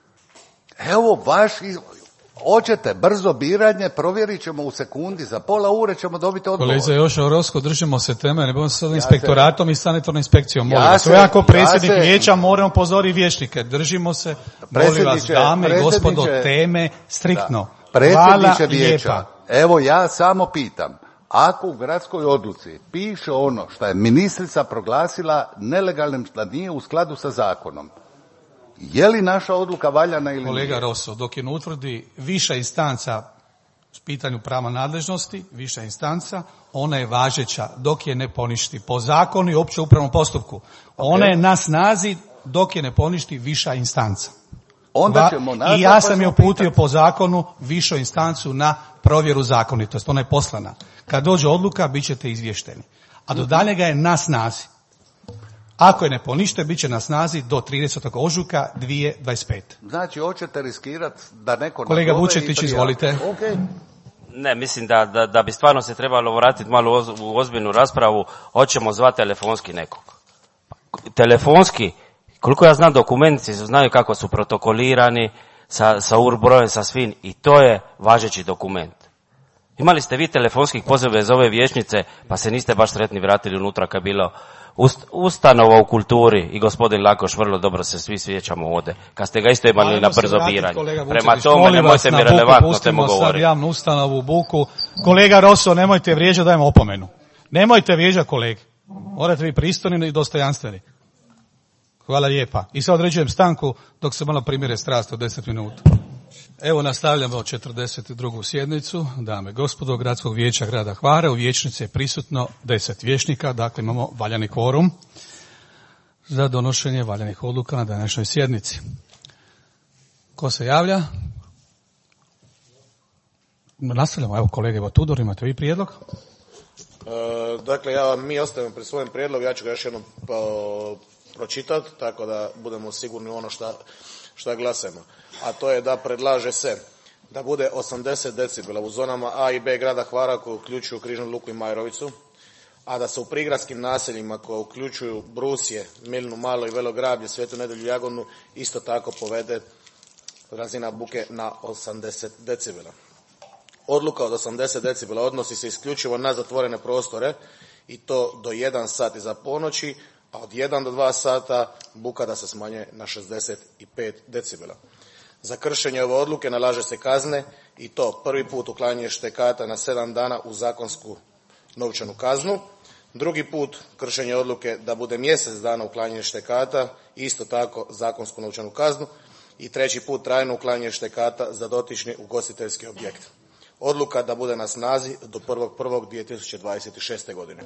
Evo hoćete brzo biranje, provjerit ćemo u sekundi, za pola ure ćemo dobiti odgovor. Kolega Joša Orozko, držimo se teme, ne budemo se sad inspektoratom i sanitarnom inspekcijom. Molim vas, ja ako predsjednik vijeća moram upozoriti vijećnike, držimo se, molim vas, dame i gospodo, teme striktno. Predsjedniče vijeća, evo ja samo pitam, ako u gradskoj odluci piše ono što je ministrica proglasila nelegalnim, što nije u skladu sa zakonom, je li naša odluka valjana ili nije? Kolega Rosso, dok je ne utvrdi viša instanca s pitanju prava nadležnosti, viša instanca, ona je važeća dok je ne poništi po zakonu i opće upravnom postupku. Ona je na snazi dok je ne poništi viša instanca. Onda ćemo I ja sam je uputio po zakonu višu instancu na provjeru zakonitosti. Ona je poslana. Kad dođe odluka, bit ćete izvješteni. A do daljega je na snazi. Ako je ne ponište, bit će na snazi do 30. ožujka 2025. Znači, hoćete riskirati da neko... Kolega Vučetić, izvolite. Okay. Ne, mislim da bi stvarno se trebalo vratiti malo u ozbiljnu raspravu. Hoćemo zvati telefonski nekog. Telefonski, koliko ja znam, dokumenti znaju kako su protokolirani, sa UR-brojem, sa svim, i to je važeći dokument. Imali ste vi telefonskih poziva iz ove vijećnice, pa se niste baš sretni vratili unutra kad je bilo ustanova u kulturi i gospodin Lakoš, vrlo dobro se svi sjećamo ovdje, kad ste ga isto imali na brzo biranje. Prema tome, nemojte mi relevantno temu govoriti. Sad javnu ustanovu, buku. Kolega Rosso, nemojte vrijeđati, dajem opomenu. Nemojte vrijeđati kolege. Morate biti pristojni i dostojanstveni. Hvala lijepa. I sad određujem stanku dok se malo primire strast od 10 minuta. Evo nastavljamo 42. sjednicu, dame i gospodo, Gradskog vijeća grada Hvara. U vijećnici je prisutno 10 vijećnika, dakle imamo valjani kvorum. za donošenje valjanih odluka na današnjoj sjednici. Ko se javlja? Nastavljamo, evo kolege, evo Tudor, imate vi prijedlog? Dakle, mi ostajemo pri svojem prijedlogu, ja ću ga još jednom pročitati, tako da budemo sigurni u ono šta glasamo. A to je da predlaže se da bude 80 decibela u zonama A i B grada Hvara koji uključuju Križnu Luku i Majrovicu, a da se u prigradskim naseljima koje uključuju Brusje, Milnu, Malo i Velograblje, Svetu Nedjelju i Jagodnu isto tako povede razina buke na 80 decibela. Odluka od 80 decibela odnosi se isključivo na zatvorene prostore i to do 1 sat iza ponoći, a od 1 do 2 sata buka da se smanjuje na 65 decibela. Za kršenje ove odluke nalaže se kazne i to prvi put uklanjanje štekata na 7 dana u zakonsku novčanu kaznu, drugi put kršenje odluke da bude mjesec dana uklanjanje štekata, isto tako zakonsku novčanu kaznu, i treći put trajno uklanjanje štekata za dotični ugostiteljski objekt. Odluka da bude na snazi do 1.1.2026. godine.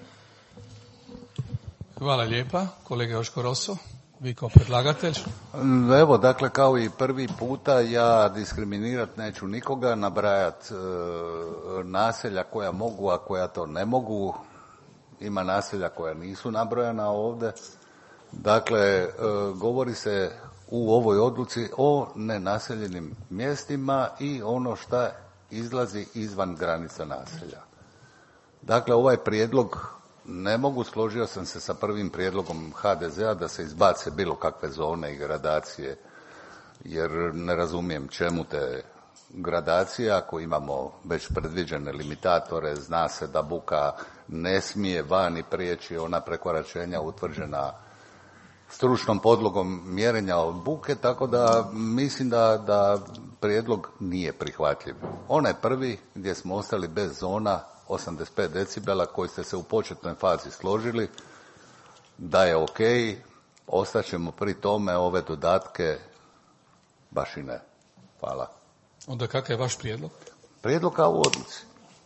Hvala lijepa. Kolega Joško Rosso, vi kao predlagatelj. Evo, dakle, kao i prvi puta, ja diskriminirat neću nikoga, nabrajat naselja koja mogu, a koja to ne mogu. Ima naselja koja nisu nabrojana ovdje. Dakle, govori se u ovoj odluci o nenaseljenim mjestima i ono šta izlazi izvan granica naselja. Dakle, ovaj prijedlog ne mogu, složio sam se sa prvim prijedlogom HDZ-a da se izbace bilo kakve zone i gradacije, jer ne razumijem čemu te gradacije ako imamo već predviđene limitatore, zna se da buka ne smije vani prijeći ona prekoračenja utvrđena stručnom podlogom mjerenja od buke, tako da mislim da prijedlog nije prihvatljiv. Onaj prvi gdje smo ostali bez zona 85 decibela koji ste se u početnoj fazi složili da je ok, ostaćemo pri tome, ove dodatke baš i ne. Hvala. Onda kakav je vaš prijedlog? Prijedlog kao u odluci.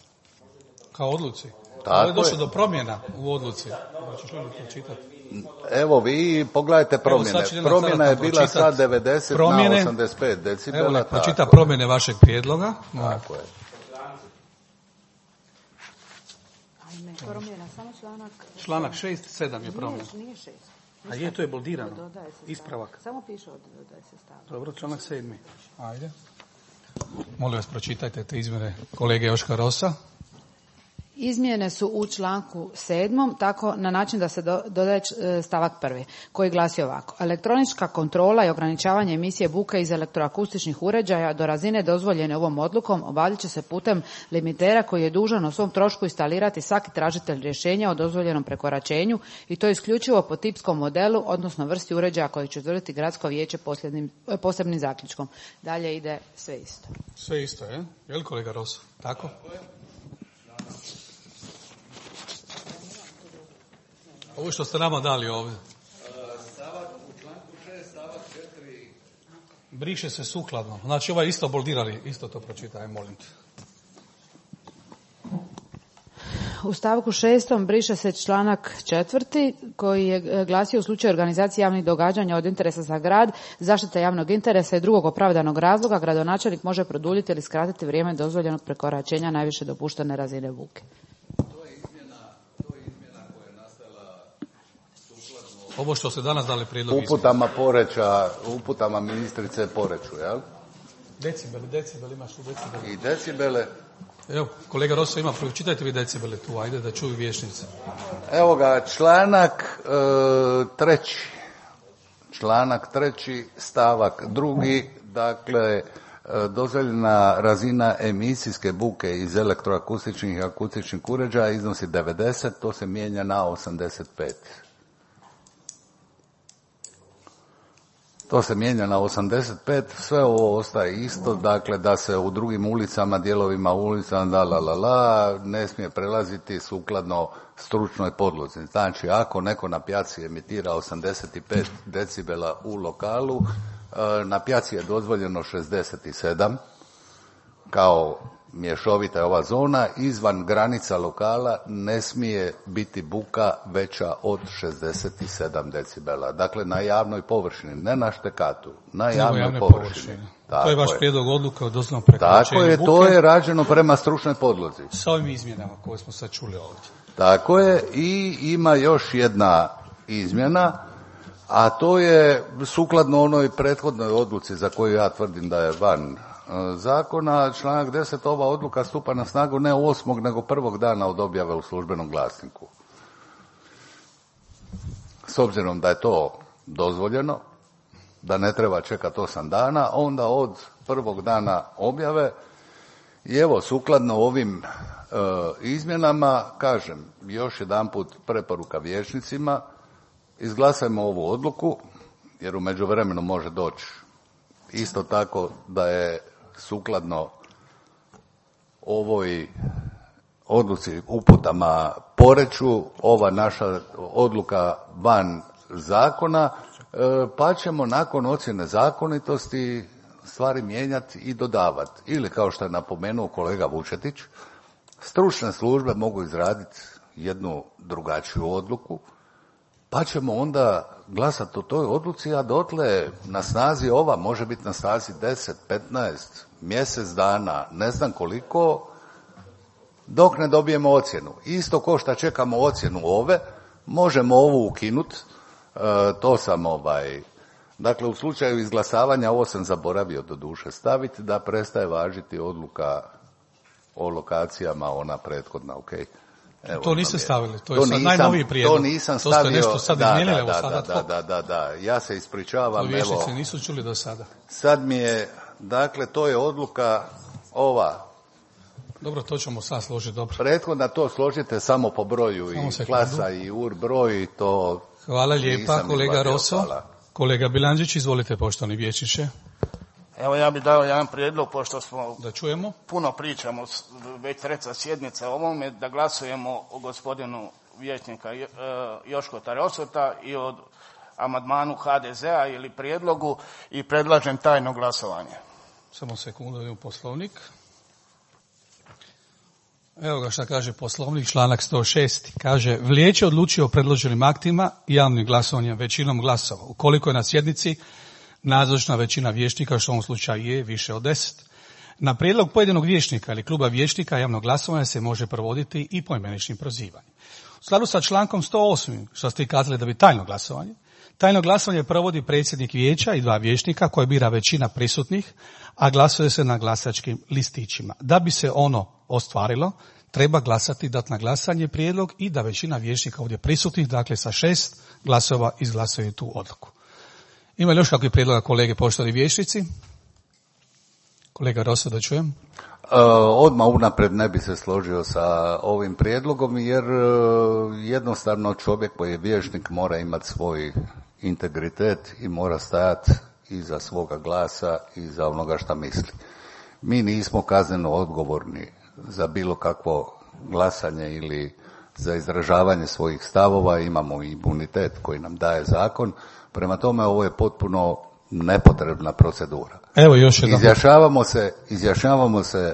Kao odluci? Tako je došlo do promjena u odluci. Hoćeš li pročitati? Evo vi pogledajte promjene. Promjena je bila sa 90 promjene, na 85 decibela. Evo pročita promjene vašeg prijedloga. Tako je. Promjena, samo članak 6, 7 je promjena. Nije 6. A je, to je boldirano. Ispravak. Samo piše dodaje se stavak. Dobro, članak 7. Ajde. Molim vas, pročitajte te izmjene kolege Joška Rosa. Izmjene su u članku 7. tako na način da se dodaje stavak 1. koji glasi ovako. Elektronička kontrola i ograničavanje emisije buke iz elektroakustičnih uređaja do razine dozvoljene ovom odlukom obavljat će se putem limitera koji je dužan o svom trošku instalirati svaki tražitelj rješenja o dozvoljenom prekoračenju i to isključivo po tipskom modelu, odnosno vrsti uređaja koji će utvrditi gradsko vijeće posebnim zaključkom. Dalje ide sve isto. Sve isto, je? Je li kolega Rosso? Tako? Ovo što ste nama dali ovdje. Stavak u članku 6, stavak 4. Briše se sukladno. Znači ovaj isto boldirali, isto to pročitaj, molim te. U stavku 6. briše se članak 4. koji je glasio u slučaju organizacije javnih događanja od interesa za grad, zaštita javnog interesa i drugog opravdanog razloga, gradonačelnik može produljiti ili skratiti vrijeme dozvoljenog prekoračenja najviše dopuštene razine buke. Ovo što ste danas dali prijedlog uputama ministrice Poreču, jel? Decibel, imaš tu decibel. I decibele. Evo, kolega Rosso ima, pročitajte vi decibele tu, ajde da čuju vijećnice. Evo ga, članak 3. Članak 3. stavak 2. Dakle, dozvoljena razina emisijske buke iz elektroakustičnih i akustičnih uređaja iznosi 90, to se mijenja na 85. To se mijenja na 85, sve ovo ostaje isto, dakle da se u drugim ulicama, dijelovima ulica, ne smije prelaziti sukladno stručnoj podlozi. Znači, ako neko na pijaci emitira 85 decibela u lokalu, na pijaci je dozvoljeno 67, kao mješovita je ova zona, izvan granica lokala ne smije biti buka veća od 67 decibela. Dakle, na javnoj površini, ne na štekatu, na javnoj površini. To je vaš prijedlog odluke o dozvoljenom prekoračenju buke. Tako je, to je rađeno prema stručnoj podlozi. S ovim izmjenama koje smo sad čuli ovdje. Tako je, i ima još jedna izmjena, a to je sukladno onoj prethodnoj odluci za koju ja tvrdim da je van zakona, članak 10, ova odluka stupa na snagu ne 8. nego 1. dana od objave u službenom glasniku. S obzirom da je to dozvoljeno, da ne treba čekati 8 dana, onda od 1. dana objave i evo, sukladno ovim izmjenama, kažem, još jedanput preporuka vijećnicima, izglasajmo ovu odluku, jer u međuvremenu može doći isto tako da je sukladno ovoj odluci, uputama Poreču, ova naša odluka van zakona, pa ćemo nakon ocjene zakonitosti stvari mijenjati i dodavati. Ili, kao što je napomenuo kolega Vučetić, stručne službe mogu izraditi jednu drugačiju odluku, pa ćemo onda glasati o toj odluci, a dotle na snazi ova može biti na snazi 10, 15, mjesec dana, ne znam koliko, dok ne dobijemo ocjenu. Isto ko što čekamo ocjenu ove, možemo ovu ukinuti, to sam dakle, u slučaju izglasavanja, ovo sam zaboravio do duše staviti, da prestaje važiti odluka o lokacijama, ona prethodna, ok. Evo, to niste stavili, to je sad najnoviji prijedlog. To nisam stavio. To ste nešto sad izmijenili, evo sada. Da, ja se ispričavam. To vijećnici nisu čuli do sada. Sad mi je, dakle, to je odluka ova. Dobro, to ćemo sad složiti, dobro. Prethodno to složite samo po broju i klasa i ur broj, to... Hvala lijepa, kolega Roso. Hvala. Kolega Bilandžić, izvolite, poštovani vijećniče. Evo, ja bih dao jedan prijedlog, pošto smo da čujemo. Puno pričamo, već treća sjednica o ovome, da glasujemo o gospodinu vijećnika Joško Tarosota i o amandmanu HDZ-a ili prijedlogu, i predlažem tajno glasovanje. Samo sekundu, vidim poslovnik. Evo ga šta kaže poslovnik, članak 106. Kaže, vijeće odlučio o predloženim aktima javnim glasovanjem većinom glasova. Ukoliko je na sjednici nazočna većina vijećnika, što u ovom slučaju je više od 10. Na prijedlog pojedinog vijećnika ili kluba vijećnika javno glasovanje se može provoditi i poimeničnim prozivanjem. U skladu sa člankom 108. što ste kazali da bi tajno glasovanje provodi predsjednik vijeća i 2 vijećnika koje bira većina prisutnih, a glasuje se na glasačkim listićima. Da bi se ono ostvarilo, treba glasati, dati na glasanje prijedlog i da većina vijećnika ovdje prisutnih, dakle sa 6 glasova, izglasuje tu odluku. Ima li još kakvih prijedloga, kolege, poštovani vijećnici? Kolega Roso, da čujem. Odmah unaprijed ne bi se složio sa ovim prijedlogom, jer jednostavno čovjek koji je vijećnik mora imati svoj integritet i mora stajati iza svoga glasa i za onoga šta misli. Mi nismo kazneno odgovorni za bilo kakvo glasanje ili za izražavanje svojih stavova, imamo imunitet koji nam daje zakon, prema tome ovo je potpuno nepotrebna procedura. Evo još jedan. Izjašnjavamo se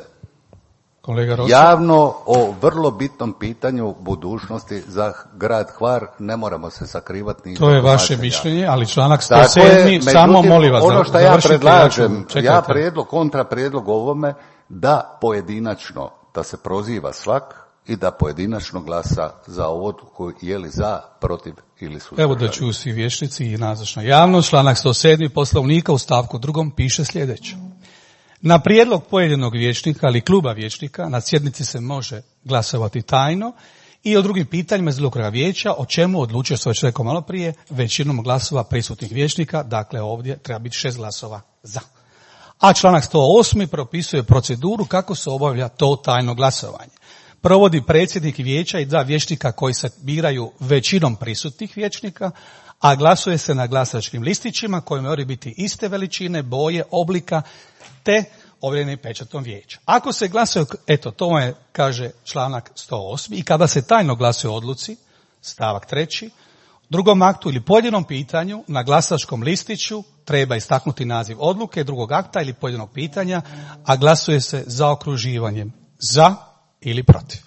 javno o vrlo bitnom pitanju budućnosti za grad Hvar, ne moramo se sakrivati. To je vaše mišljenje, ali članak 107. samo molim vas ono što ja predlažem, kontra prijedlog ovome, da pojedinačno, da se proziva svak i da pojedinačno glasa za odluku, je li za, protiv ili suzdržan. Evo da čuju svi vijećnici i nazočna javnost. Članak 107. Poslovnika u stavku 2. piše sljedeće. Na prijedlog pojedinog vijećnika ili kluba vijećnika na sjednici se može glasovati tajno i o drugim pitanjima iz djelokruga vijeća, o čemu odlučuje, što već rekao malo prije, većinom glasova prisutnih vijećnika, dakle ovdje treba biti 6 glasova za. A članak 108. propisuje proceduru kako se obavlja to tajno glasovanje. Provodi predsjednik vijeća i 2 vijećnika koji se biraju većinom prisutnih vijećnika, a glasuje se na glasačkim listićima koji moraju biti iste veličine, boje, oblika, te ovjereni pečatom vijeća. Ako se glasuje, eto, to je, kaže članak 108. I kada se tajno glasuje o odluci, stavak 3. drugom aktu ili pojedinom pitanju na glasačkom listiću treba istaknuti naziv odluke drugog akta ili pojedinog pitanja, a glasuje se zaokruživanjem za ili protiv.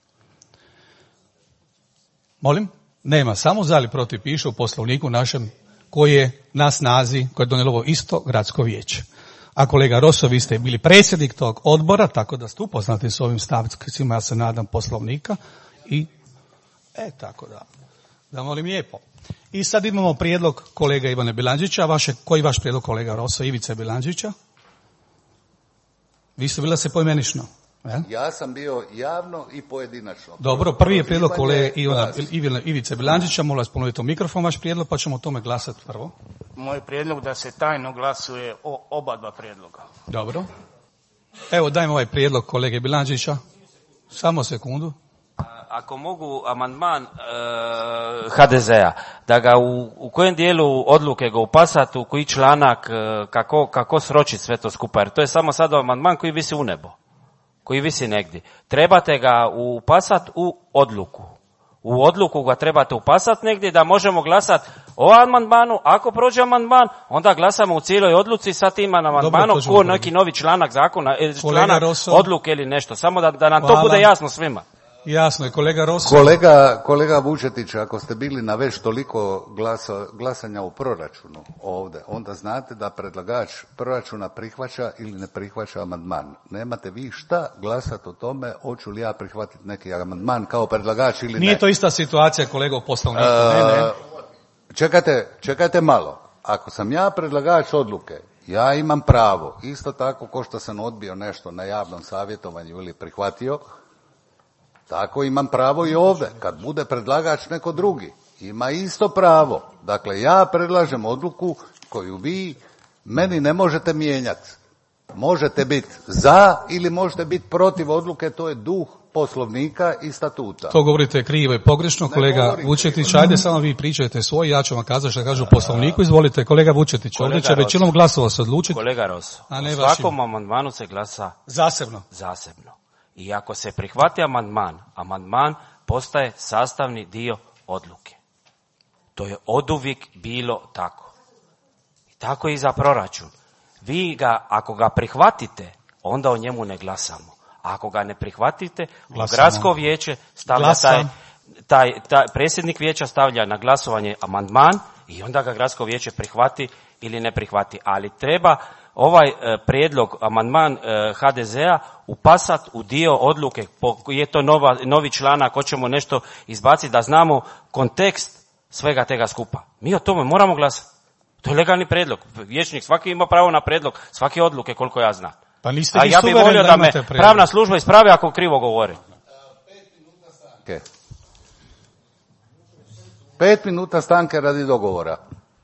Molim? Nema, samo za ili protiv piše u Poslovniku našem koji je na snazi, koje je donijelo ovo isto gradsko vijeće. A kolega Rosso, vi ste bili predsjednik tog odbora, tako da ste upoznati s ovim stavcima, ja se nadam, Poslovnika. I, tako da molim lijepo. I sad imamo prijedlog kolega Ivana Bilandžića. Koji je vaš prijedlog, kolega Rosso, Ivice Bilandžića? Vi ste bili da se poimenično. Ja sam bio javno i pojedinačno. Dobro, prvi je prijedlog kolege Ivice Bilandžića. Molim vas ponoviti u mikrofon vaš prijedlog, pa ćemo o tome glasati prvo. Moj prijedlog da se tajno glasuje o oba dva prijedloga. Dobro. Evo, dajmo ovaj prijedlog kolege Bilandžića. Samo sekundu. Ako mogu, amandman HDZ-a, da ga u kojem dijelu odluke ga upasati, u koji članak, kako sročiti sve to skupa, jer to je samo sad amandman koji visi u nebo, koji visi negdje. Trebate ga upasati u odluku. U odluku ga trebate upasati negdje da možemo glasati o amandmanu. Ako prođe amandman, onda glasamo u cijeloj odluci sa tim amandmanom ko neki novi članak zakona, članak odluke ili nešto. Samo da nam to bude jasno svima. Jasno je, kolega Rosso. Kolega Vučetić, ako ste bili na već toliko glasanja u proračunu ovdje, onda znate da predlagač proračuna prihvaća ili ne prihvaća amandman. Nemate vi šta glasati o tome, hoću li ja prihvatiti neki amandman kao predlagač ili ne. Nije to ista situacija, kolega, u Poslovniku. Čekajte malo. Ako sam ja predlagač odluke, ja imam pravo, isto tako ko što sam odbio nešto na javnom savjetovanju ili prihvatio, tako imam pravo i ovdje. Kad bude predlagač neko drugi, ima isto pravo. Dakle, ja predlažem odluku koju vi meni ne možete mijenjati. Možete biti za ili možete biti protiv odluke, to je duh Poslovnika i statuta. To govorite krivo i pogrešno, kolega Vučetić. Ajde, samo vi pričajte svoj, ja ću vam kazati što kaže u Poslovniku. Izvolite, kolega Vučetić, ovdje će većinom glasova se odlučiti. Kolega Rosso, u svakom amandmanu se glasa zasebno. I ako se prihvati amandman postaje sastavni dio odluke. To je oduvijek bilo tako. I tako i za proračun. Vi ga, ako ga prihvatite, onda o njemu ne glasamo. A ako ga ne prihvatite, gradsko vijeće stavlja taj predsjednik vijeća stavlja na glasovanje amandman i onda ga gradsko vijeće prihvati ili ne prihvati. Ali treba ovaj prijedlog, amandman HDZ-a upasati u dio odluke, je to novi članak, hoćemo nešto izbaciti, da znamo kontekst svega tega skupa. Mi o tome moramo glasati. To je legalni prijedlog. Vijećnik svaki ima pravo na prijedlog, svake odluke koliko ja znam. Pa niste a ja bih volio da me pravna služba ispravi ako krivo govori. 5 minuta stanke radi dogovora.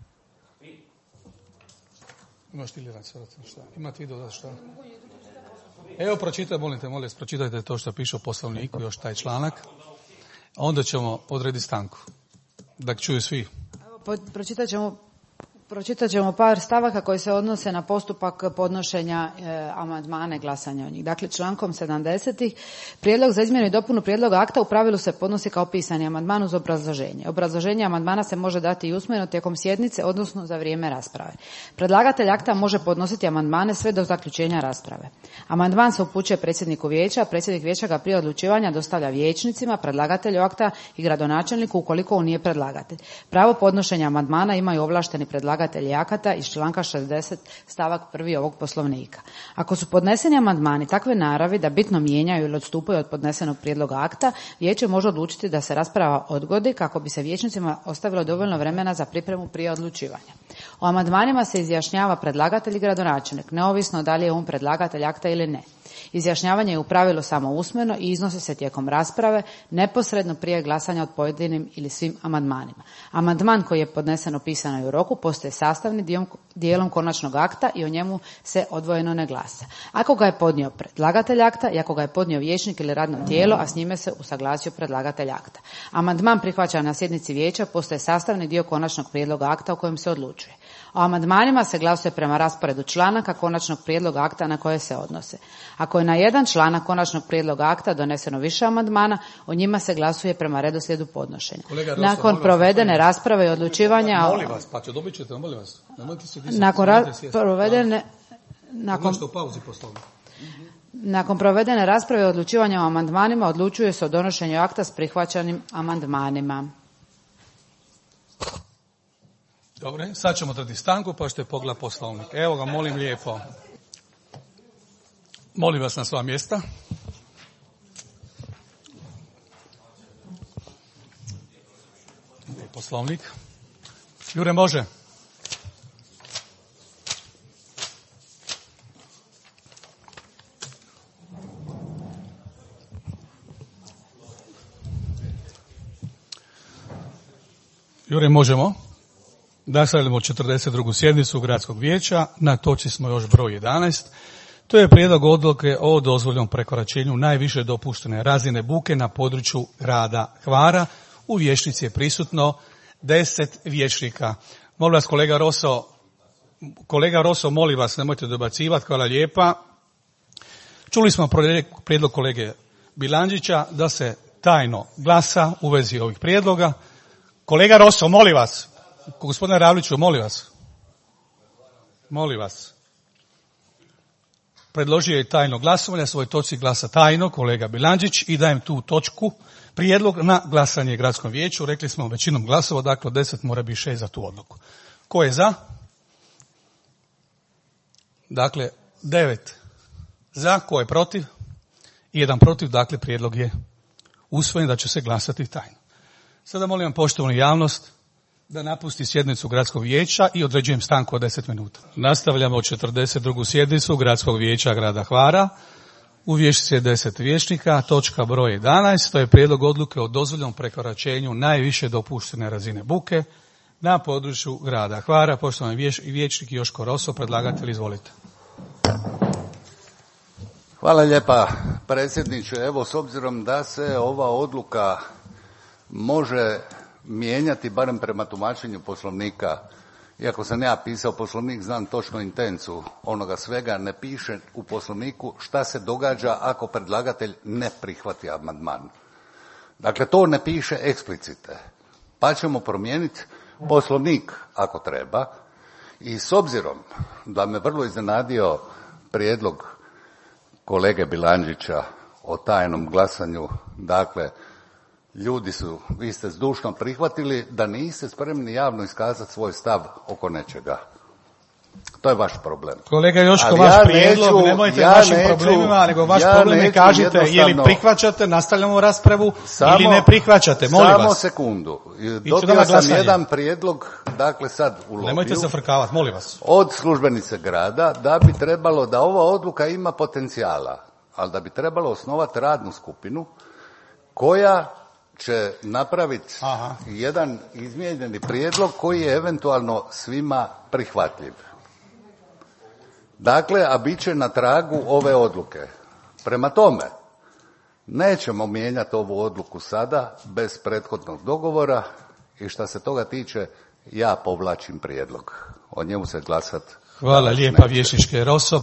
Imaš ti li šta? Ima ti dodati šta? Evo, pročitajte to što piše u Poslovniku, još taj članak. Onda ćemo odrediti stanku. Da čuju svi. Evo, pročitat ćemo par stavaka koji se odnose na postupak podnošenja amandmana i glasanja o njih. Dakle, člankom 70. prijedlog za izmjenu i dopunu prijedloga akta u pravilu se podnosi kao pisani amandman uz obrazloženje. Obrazloženje amandmana se može dati i usmeno tijekom sjednice, odnosno za vrijeme rasprave. Predlagatelj akta može podnositi amandmane sve do zaključenja rasprave. Amandman se upućuje predsjedniku vijeća, a predsjednik vijeća ga prije odlučivanja dostavlja vijećnicima, predlagatelju akta i gradonačelniku ukoliko on nije predlagatelj. Pravo podnošenja amandmana imaju ovlašteni predlagatelji akata iz članka 60 stavak 1. ovog Poslovnika. Ako su podneseni amandmani takve naravi da bitno mijenjaju ili odstupaju od podnesenog prijedloga akta, vijeće može odlučiti da se rasprava odgodi kako bi se vijećnicima ostavilo dovoljno vremena za pripremu prije odlučivanja. O amandmanima se izjašnjava predlagatelj i gradonačelnik, neovisno da li je on predlagatelj akta ili ne. Izjašnjavanje je u pravilu samo usmeno i iznosi se tijekom rasprave neposredno prije glasanja od pojedinim ili svim amandmanima. Amandman koji je podnesen u pisanom roku postaje sastavni dijelom konačnog akta i o njemu se odvojeno ne glasa. Ako ga je podnio predlagatelj akta i ako ga je podnio vijećnik ili radno tijelo, a s njime se usaglasio predlagatelj akta. Amandman prihvaćen na sjednici vijeća postaje sastavni dio konačnog prijedloga akta o kojem se odlučuje. O amandmanima se glasuje prema rasporedu članaka konačnog prijedloga akta na koje se odnose. Ako je na jedan članak konačnog prijedloga akta doneseno više amandmana, o njima se glasuje prema redoslijedu podnošenja. Nakon provedene rasprave i odlučivanja... Molim vas, pa dobit ćete, molim vas. Nakon provedene rasprave i odlučivanja o amandmanima odlučuje se o donošenju akta s prihvaćenim amandmanima. Dobro, sad ćemo trati stanku pa ćete pogledati Poslovnik. Evo ga, molim lijepo. Molim vas na sva mjesta. Poslovnik. Jure, može? Jure, možemo. Nastavljamo 42. sjednicu Gradskog vijeća. Na točci smo još broj 11. To je prijedlog odluke o dozvoljenom prekoračenju najviše dopuštene razine buke na području grada Hvara. U vijećnici je prisutno 10 vijećnika. Molim vas, kolega Roso, molim vas, nemojte dobacivati, hvala lijepa. Čuli smo prijedlog kolege Bilandžića da se tajno glasa u vezi ovih prijedloga. Kolega Roso, molim vas. Gospodine Ravliću, molim vas. Predložio je tajno glasovanje, svoj točci glasa tajno, kolega Bilandžić, i dajem tu točku, prijedlog na glasanje Gradskom vijeću. Rekli smo većinom glasova, dakle 10 mora biti 6 za tu odluku. Ko je za? Dakle, 9 za, ko je protiv? 1 protiv, dakle prijedlog je usvojen da će se glasati tajno. Sada molim poštovanu javnost da napusti sjednicu Gradskog vijeća i određujem stanku od 10 minuta. Nastavljamo 42. sjednicu Gradskog vijeća grada Hvara. U vijećnici je 10 vijećnika, točka broj 11, to je prijedlog odluke o dozvoljenom prekoračenju najviše dopuštene razine buke na području grada Hvara. Poštovani vijećnik Joško Roso, predlagatelj, izvolite. Hvala lijepa, predsjedniče. Evo, s obzirom da se ova odluka može mijenjati barem prema tumačenju Poslovnika, iako sam ja pisao Poslovnik, znam točno intencu onoga svega, ne piše u Poslovniku šta se događa ako predlagatelj ne prihvati amandman. Dakle, to ne piše eksplicite, pa ćemo promijeniti Poslovnik ako treba. I s obzirom da me vrlo iznenadio prijedlog kolege Bilandžića o tajnom glasanju, dakle, vi ste zdušno prihvatili da niste spremni javno iskazati svoj stav oko nečega. To je vaš problem. Kolega Joško, vaš prijedlog, nemojte vašim problemima, nego vaš problem je kažite je li prihvaćate, nastavljamo raspravu, ili ne prihvaćate, molim vas. Samo sekundu. Dobio sam jedan prijedlog, dakle sad u lobiju. Nemojte se frkavati, molim vas. Od službenice grada da bi trebalo, da ova odluka ima potencijala, ali da bi trebalo osnovati radnu skupinu koja će napraviti jedan izmijenjeni prijedlog koji je eventualno svima prihvatljiv. Dakle, a bit će na tragu ove odluke. Prema tome, nećemo mijenjati ovu odluku sada bez prethodnog dogovora i što se toga tiče, ja povlačim prijedlog. O njemu se glasat. Hvala lijepa, vijećničke Roso.